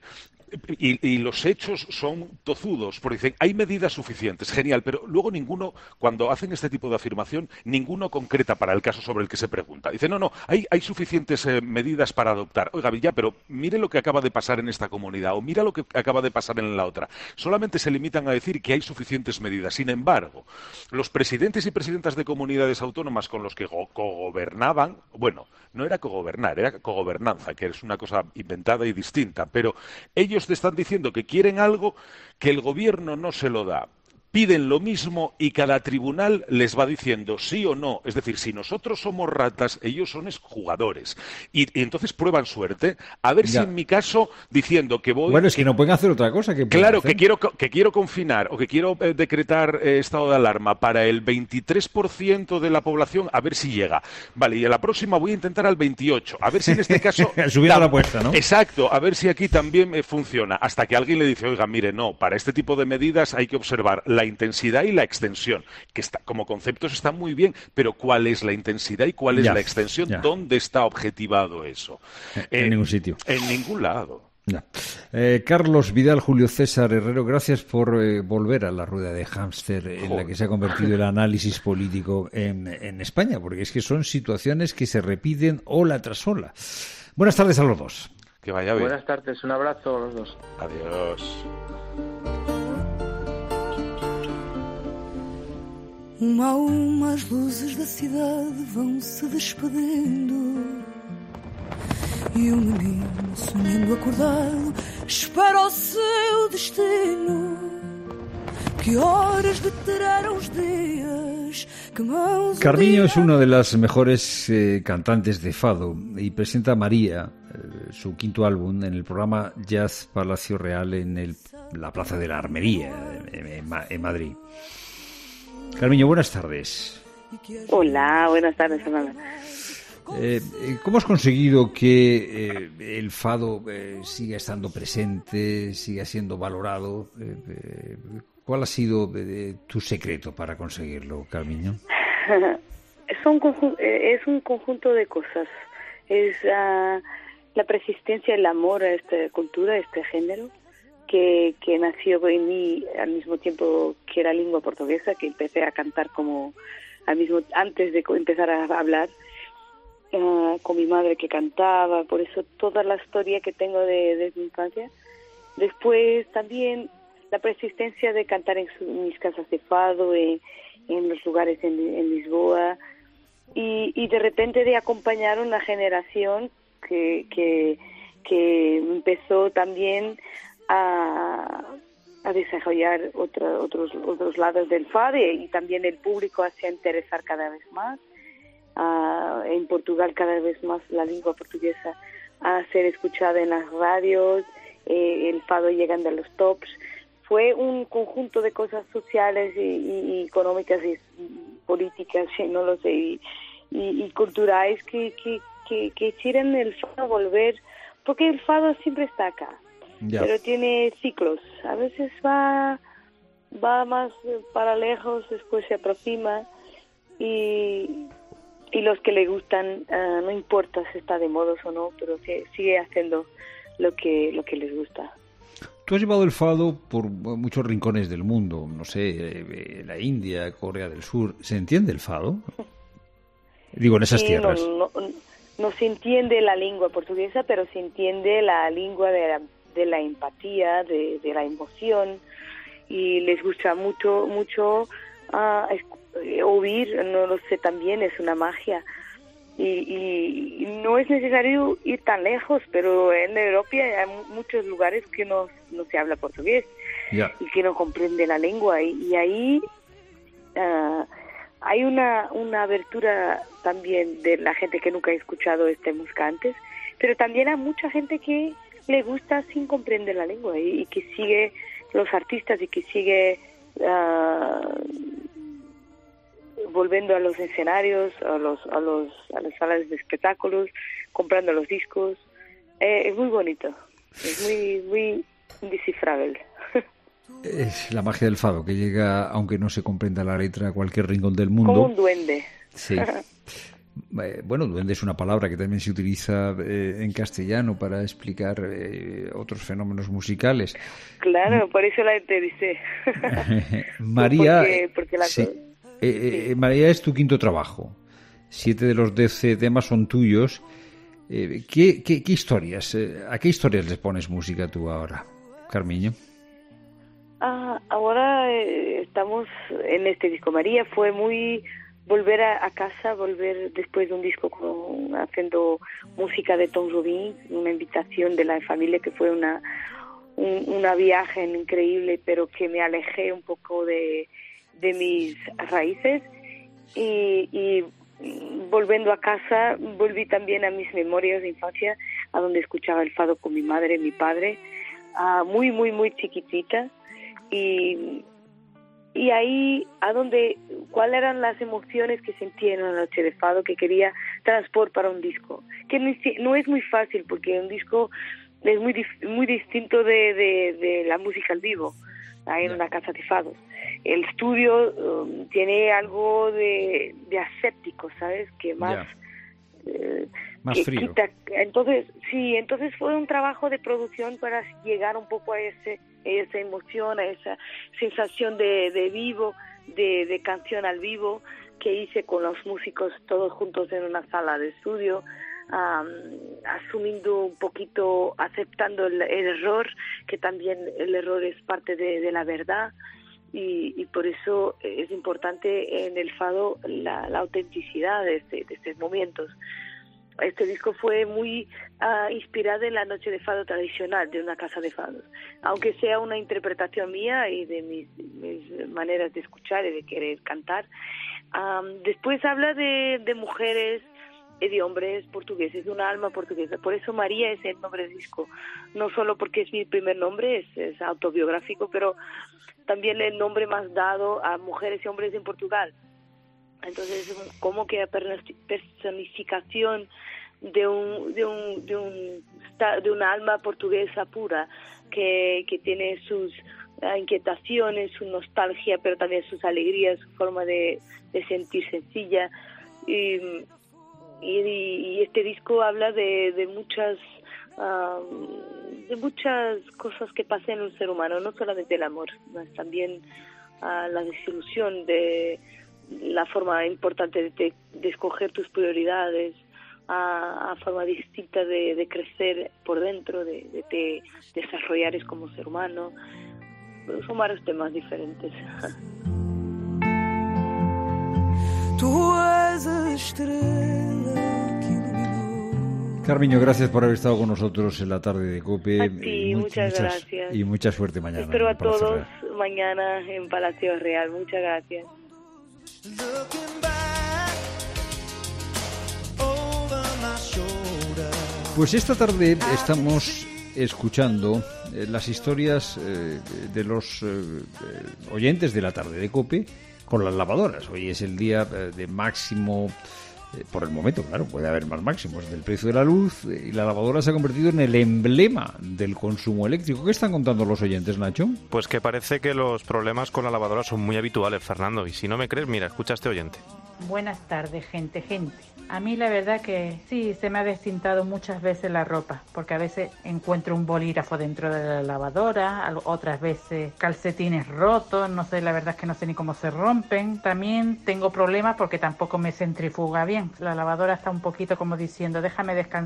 Y, y los hechos son tozudos, porque dicen, hay medidas suficientes, genial, pero luego ninguno, cuando hacen este tipo de afirmación, ninguno concreta para el caso sobre el que se pregunta. Dice, no, no, hay, hay suficientes eh, medidas para adoptar. Oiga, ya, pero mire lo que acaba de pasar en esta comunidad, o mira lo que acaba de pasar en la otra. Solamente se limitan a decir que hay suficientes medidas. Sin embargo, los presidentes y presidentas de comunidades autónomas con los que go- cogobernaban, bueno, no era cogobernar, era cogobernanza, que es una cosa inventada y distinta, pero ellos te están diciendo que quieren algo que el gobierno no se lo da. Piden lo mismo y cada tribunal les va diciendo sí o no. Es decir, si nosotros somos ratas, ellos son jugadores. Y, y entonces prueban suerte. A ver Ya. si en mi caso, diciendo que voy... Bueno, es que no pueden hacer otra cosa que pueden Claro, hacer. que quiero, co- que quiero confinar o que quiero eh, decretar eh, estado de alarma para el veintitrés por ciento de la población, a ver si llega. Vale, y a la próxima voy a intentar al veintiocho. A ver si en este caso... Subiendo tam- la apuesta, ¿no? Exacto, a ver si aquí también eh, funciona. Hasta que alguien le dice, oiga, mire, no, para este tipo de medidas hay que observar la intensidad y la extensión, que está, como conceptos están muy bien, pero ¿cuál es la intensidad y cuál es Ya, la extensión? ya. ¿Dónde está objetivado eso? En Eh, ningún sitio. En ningún lado. Ya. Eh, Carlos Vidal, Julio César Herrero, gracias por eh, volver a la rueda de hámster en la que se ha convertido el análisis político en, en España, porque es que son situaciones que se repiten ola tras ola. Buenas tardes a los dos. Que vaya bien. Buenas tardes, un abrazo a los dos. Adiós. Uma a uma as luzes da cidade vão se despedindo e o menino sonhando acordado espera o seu destino. Que horas deterão os dias, que mãos... Carmiño es una de las mejores eh, cantantes de fado y presenta a María, eh, su quinto álbum, en el programa Jazz Palacio Real en el, la Plaza de la Armería, en, en Ma- en Madrid. Carmiño, buenas tardes. Hola, buenas tardes, Fernanda. Eh, eh, ¿Cómo has conseguido que eh, el fado eh, siga estando presente, siga siendo valorado? Eh, eh, ¿Cuál ha sido eh, tu secreto para conseguirlo, Carmiño? Es un, conjun- eh, es un conjunto de cosas. Es ah, la persistencia, el amor a esta cultura, a este género, que, que nació en mí al mismo tiempo que era lengua portuguesa, que empecé a cantar como al mismo antes de co- empezar a hablar, uh, con mi madre que cantaba, por eso toda la historia que tengo de, de mi infancia. Después también la persistencia de cantar en, su, en mis casas de fado, en, en los lugares en, en Lisboa, y, y de repente de acompañar una generación que, que, que empezó también a, a desarrollar otra, otros otros lados del fado, y también el público hace interesar cada vez más. Uh, en Portugal cada vez más la lengua portuguesa a ser escuchada en las radios, eh, el fado llegando a los tops. Fue un conjunto de cosas sociales y, y, y económicas y políticas, no lo sé, y, y, y culturales que, que, que, que hicieron el fado volver, porque el fado siempre está acá. Ya. Pero tiene ciclos, a veces va va más para lejos, después se aproxima, y, y los que le gustan, uh, no importa si está de moda o no, pero que sigue haciendo lo que lo que les gusta. Tú has llevado el fado por muchos rincones del mundo, no sé, eh, la India, Corea del Sur. ¿Se entiende el fado? Digo, en esas sí, tierras. No, no, no se entiende la lengua portuguesa, pero se entiende la lengua de la de la empatía, de, de la emoción, y les gusta mucho, mucho uh, oír, no lo sé, también es una magia. Y, y, y no es necesario ir tan lejos, pero en Europa hay muchos lugares que no, no se habla portugués yeah. y que no comprende la lengua, y, y ahí uh, hay una, una abertura también de la gente que nunca ha escuchado esta música antes, pero también hay mucha gente que le gusta sin comprender la lengua y, y que sigue los artistas y que sigue uh, volviendo a los escenarios, a los a los a las salas de espectáculos, comprando los discos. Eh, es muy bonito, es muy muy indescifrable. Es la magia del fado, que llega, aunque no se comprenda la letra, a cualquier rincón del mundo. Como un duende. Sí. Bueno, duende es una palabra que también se utiliza eh, en castellano para explicar eh, otros fenómenos musicales. Claro, por eso la entrevisté. María, porque, porque la... sí. eh, eh, María es tu quinto trabajo. Siete de los doce temas son tuyos. Eh, ¿qué, qué, qué historias, eh, a qué historias les pones música tú ahora, Carmiño? Ah, ahora eh, estamos en este disco. María fue muy volver a, a casa, volver después de un disco con, haciendo música de Tom Jobim, una invitación de la familia que fue una un, una viaje increíble, pero que me alejé un poco de, de mis raíces y, y volviendo a casa volví también a mis memorias de infancia, a donde escuchaba el fado con mi madre y mi padre, uh, muy muy muy chiquitita. Y, y ahí, a donde, cuáles eran las emociones que sentía en la noche de fado que quería transportar para un disco, que no, no es muy fácil porque un disco es muy muy distinto de, de, de la música al vivo, ahí en una casa de fados. El estudio um, tiene algo de, de aséptico, ¿sabes? Que más... Eh, más frío. Quita, entonces, sí, entonces fue un trabajo de producción para llegar un poco a ese esa emoción, a esa sensación de, de vivo, de, de canción al vivo que hice con los músicos todos juntos en una sala de estudio, um, asumiendo un poquito, aceptando el, el error, que también el error es parte de, de la verdad. Y, y por eso es importante en el fado la, la autenticidad de, este, de estos momentos. Este disco fue muy uh, inspirado en la noche de fado tradicional de una casa de fados, aunque sea una interpretación mía y de mis, mis maneras de escuchar y de querer cantar. Um, después habla de, de mujeres y de hombres portugueses, de una alma portuguesa. Por eso María es el nombre del disco, no solo porque es mi primer nombre, es, es autobiográfico, pero también el nombre más dado a mujeres y hombres en Portugal. Entonces, como que la personificación de un de un de un de una alma portuguesa pura que que tiene sus uh, inquietaciones, su nostalgia, pero también sus alegrías, su forma de, de sentir sencilla. Y, y, y este disco habla de, de muchas uh, de muchas cosas que pasan en un ser humano, no solamente el amor, mas también uh, la desilusión, de la forma importante de, de escoger tus prioridades, a, a forma distinta de, de crecer por dentro, de, de te desarrollar como ser humano. Son varios temas diferentes. Tú eres a estrella que iluminó. Carmiño, gracias por haber estado con nosotros en la tarde de COPE. A ti, Much, muchas, muchas gracias. Y mucha suerte mañana. Espero a todos mañana en Palacio Real. Muchas gracias. Pues esta tarde estamos escuchando eh, las historias eh, de los eh, oyentes de la tarde de COPE con las lavadoras. Hoy es el día eh, de máximo, eh, por el momento, claro, puede haber más máximos del precio de la luz, eh, y la lavadora se ha convertido en el emblema del consumo eléctrico. ¿Qué están contando los oyentes, Nacho? Pues que parece que los problemas con la lavadora son muy habituales, Fernando, y si no me crees, mira, escucha a este oyente. Buenas tardes, gente, gente. A mí la verdad que sí, se me ha destintado muchas veces la ropa, porque a veces encuentro un bolígrafo dentro de la lavadora, otras veces calcetines rotos, no sé, la verdad es que no sé ni cómo se rompen. También tengo problemas porque tampoco me centrifuga bien. La lavadora está un poquito como diciendo, déjame descansar.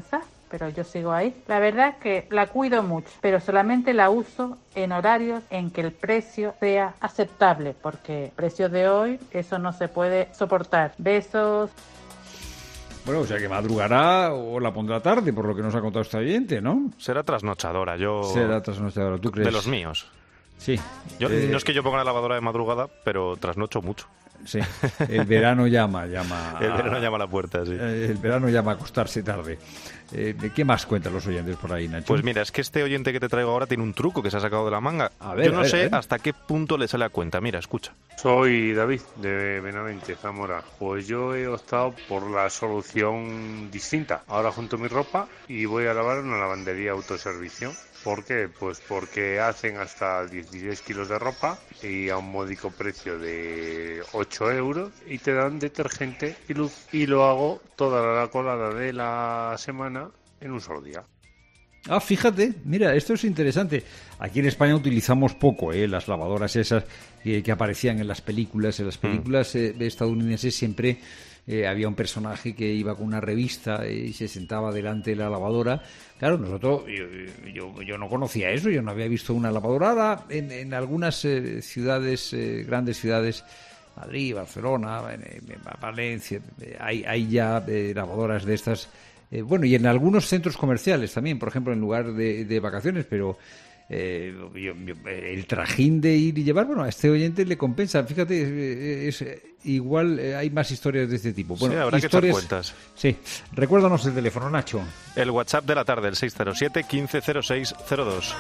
pero yo sigo ahí. La verdad es que la cuido mucho, pero solamente la uso en horarios en que el precio sea aceptable, porque precios de hoy, eso no se puede soportar. Besos. Bueno, o sea que madrugará o la pondrá tarde, por lo que nos ha contado esta oyente, ¿no? Será trasnochadora, yo... Será trasnochadora, ¿tú crees? De los míos. Sí. Yo, eh... No es que yo ponga la lavadora de madrugada, pero trasnocho mucho. Sí, el verano llama, llama... El verano llama a la puerta, sí. El verano llama a acostarse tarde. Eh, ¿Qué más cuentan los oyentes por ahí, Nacho? Pues mira, es que este oyente que te traigo ahora tiene un truco que se ha sacado de la manga. A ver, Yo no a ver, sé a ver. hasta qué punto le sale a cuenta. Mira, escucha. Soy David, de Benavente, Zamora. Pues yo he optado por la solución distinta. Ahora junto mi ropa y voy a lavar en una lavandería autoservicio. ¿Por qué? Pues porque hacen hasta dieciséis kilos de ropa y a un módico precio de ocho euros y te dan detergente y luz. Y lo hago toda la colada de la semana en un solo día. Ah, fíjate, mira, esto es interesante. Aquí en España utilizamos poco ¿eh? las lavadoras esas que, que aparecían en las películas. En las películas eh, estadounidenses siempre eh, había un personaje que iba con una revista eh, y se sentaba delante de la lavadora. Claro, nosotros, yo, yo, yo no conocía eso, yo no había visto una lavadora. Ahora, en, en algunas eh, ciudades, eh, grandes ciudades, Madrid, Barcelona, en, en Valencia, eh, hay, hay ya eh, lavadoras de estas. Eh, bueno, y en algunos centros comerciales también, por ejemplo, en lugar de, de vacaciones, pero eh, yo, yo, el trajín de ir y llevar, bueno, a este oyente le compensa. Fíjate, es, es igual eh, hay más historias de este tipo. Bueno, sí, habrá historias, que echar cuentas. Sí, recuérdanos el teléfono, Nacho. El WhatsApp de la tarde, el seis cero siete, quince cero seis cero dos.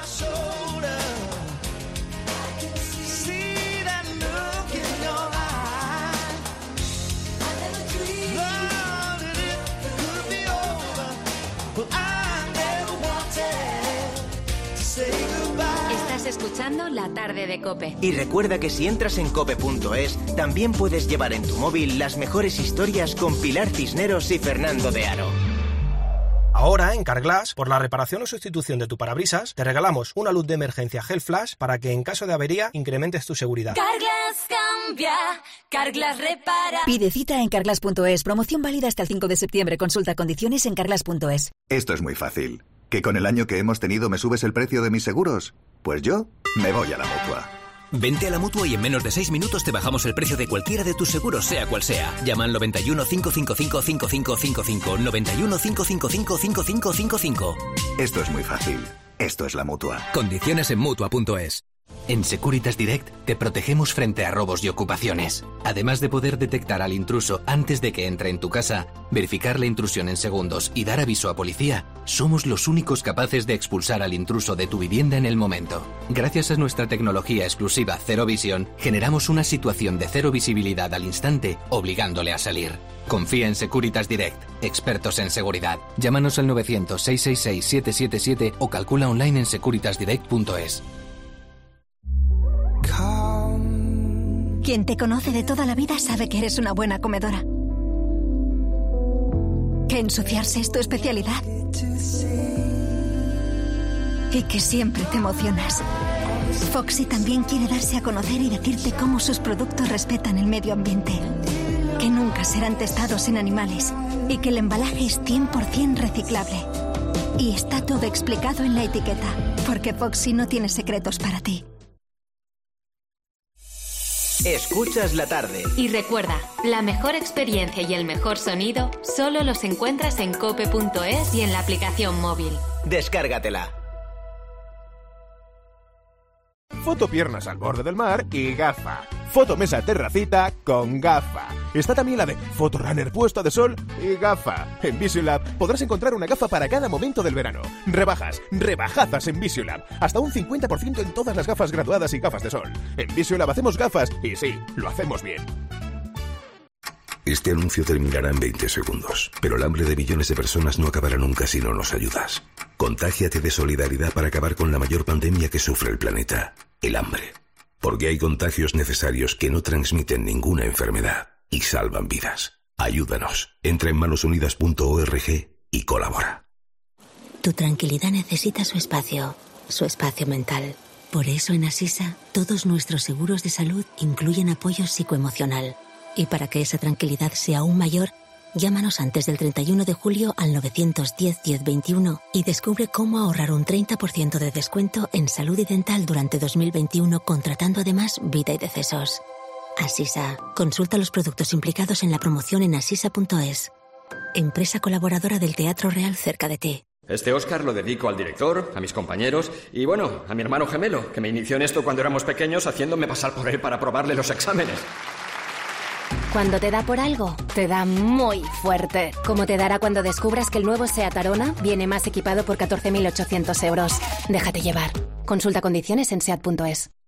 Escuchando La Tarde de COPE. Y recuerda que si entras en cope punto es, también puedes llevar en tu móvil las mejores historias con Pilar Cisneros y Fernando de Aro. Ahora, en Carglass, por la reparación o sustitución de tu parabrisas, te regalamos una luz de emergencia Gel Flash para que en caso de avería incrementes tu seguridad. Carglass cambia, Carglass repara. Pide cita en carglass punto es. Promoción válida hasta el cinco de septiembre. Consulta condiciones en carglass punto es. Esto es muy fácil. ¿Que con el año que hemos tenido me subes el precio de mis seguros? Pues yo me voy a la Mutua. Vente a la Mutua y en menos de seis minutos te bajamos el precio de cualquiera de tus seguros, sea cual sea. Llama al noventa y uno, cinco cinco cinco, cinco cinco cinco cinco, noventa y uno, cinco cinco cinco, cinco cinco cinco cinco. Esto es muy fácil. Esto es la Mutua. Condiciones en Mutua punto es. En Securitas Direct te protegemos frente a robos y ocupaciones. Además de poder detectar al intruso antes de que entre en tu casa, verificar la intrusión en segundos y dar aviso a policía, somos los únicos capaces de expulsar al intruso de tu vivienda en el momento. Gracias a nuestra tecnología exclusiva Cero Visión, generamos una situación de cero visibilidad al instante, obligándole a salir. Confía en Securitas Direct, expertos en seguridad. Llámanos al novecientos, seiscientos sesenta y seis, siete siete siete o calcula online en securitas direct punto es. Quien te conoce de toda la vida sabe que eres una buena comedora. Que ensuciarse es tu especialidad. Y que siempre te emocionas. Foxy también quiere darse a conocer y decirte cómo sus productos respetan el medio ambiente. Que nunca serán testados en animales. Y que el embalaje es cien por ciento reciclable. Y está todo explicado en la etiqueta. Porque Foxy no tiene secretos para ti. Escuchas la tarde. Y recuerda, la mejor experiencia y el mejor sonido solo los encuentras en cope punto es y en la aplicación móvil. Descárgatela. Foto piernas al borde del mar y gafa. Foto mesa terracita con gafa. Está también la de Foto runner puesta de sol y gafa. En Visiolab podrás encontrar una gafa para cada momento del verano. Rebajas, rebajazas en Visiolab. Hasta un cincuenta por ciento en todas las gafas graduadas y gafas de sol. En Visiolab hacemos gafas y sí, lo hacemos bien. Este anuncio terminará en veinte segundos, pero el hambre de millones de personas no acabará nunca si no nos ayudas. Contágiate de solidaridad para acabar con la mayor pandemia que sufre el planeta, el hambre. Porque hay contagios necesarios que no transmiten ninguna enfermedad y salvan vidas. Ayúdanos. Entra en manos unidas punto org y colabora. Tu tranquilidad necesita su espacio, su espacio mental. Por eso en Asisa, todos nuestros seguros de salud incluyen apoyo psicoemocional. Y para que esa tranquilidad sea aún mayor, Llámanos antes del treinta y uno de julio al nueve uno cero, diez, veintiuno y descubre cómo ahorrar un treinta por ciento de descuento en salud y dental durante dos mil veintiuno, contratando además vida y decesos. Asisa. Consulta los productos implicados en la promoción en asisa punto es. Empresa colaboradora del Teatro Real cerca de ti. Este Oscar lo dedico al director, a mis compañeros y, bueno, a mi hermano gemelo, que me inició en esto cuando éramos pequeños haciéndome pasar por él para probarle los exámenes. Cuando te da por algo, te da muy fuerte. Como te dará cuando descubras que el nuevo SEAT Arona viene más equipado por catorce mil ochocientos euros. Déjate llevar. Consulta condiciones en seat punto es.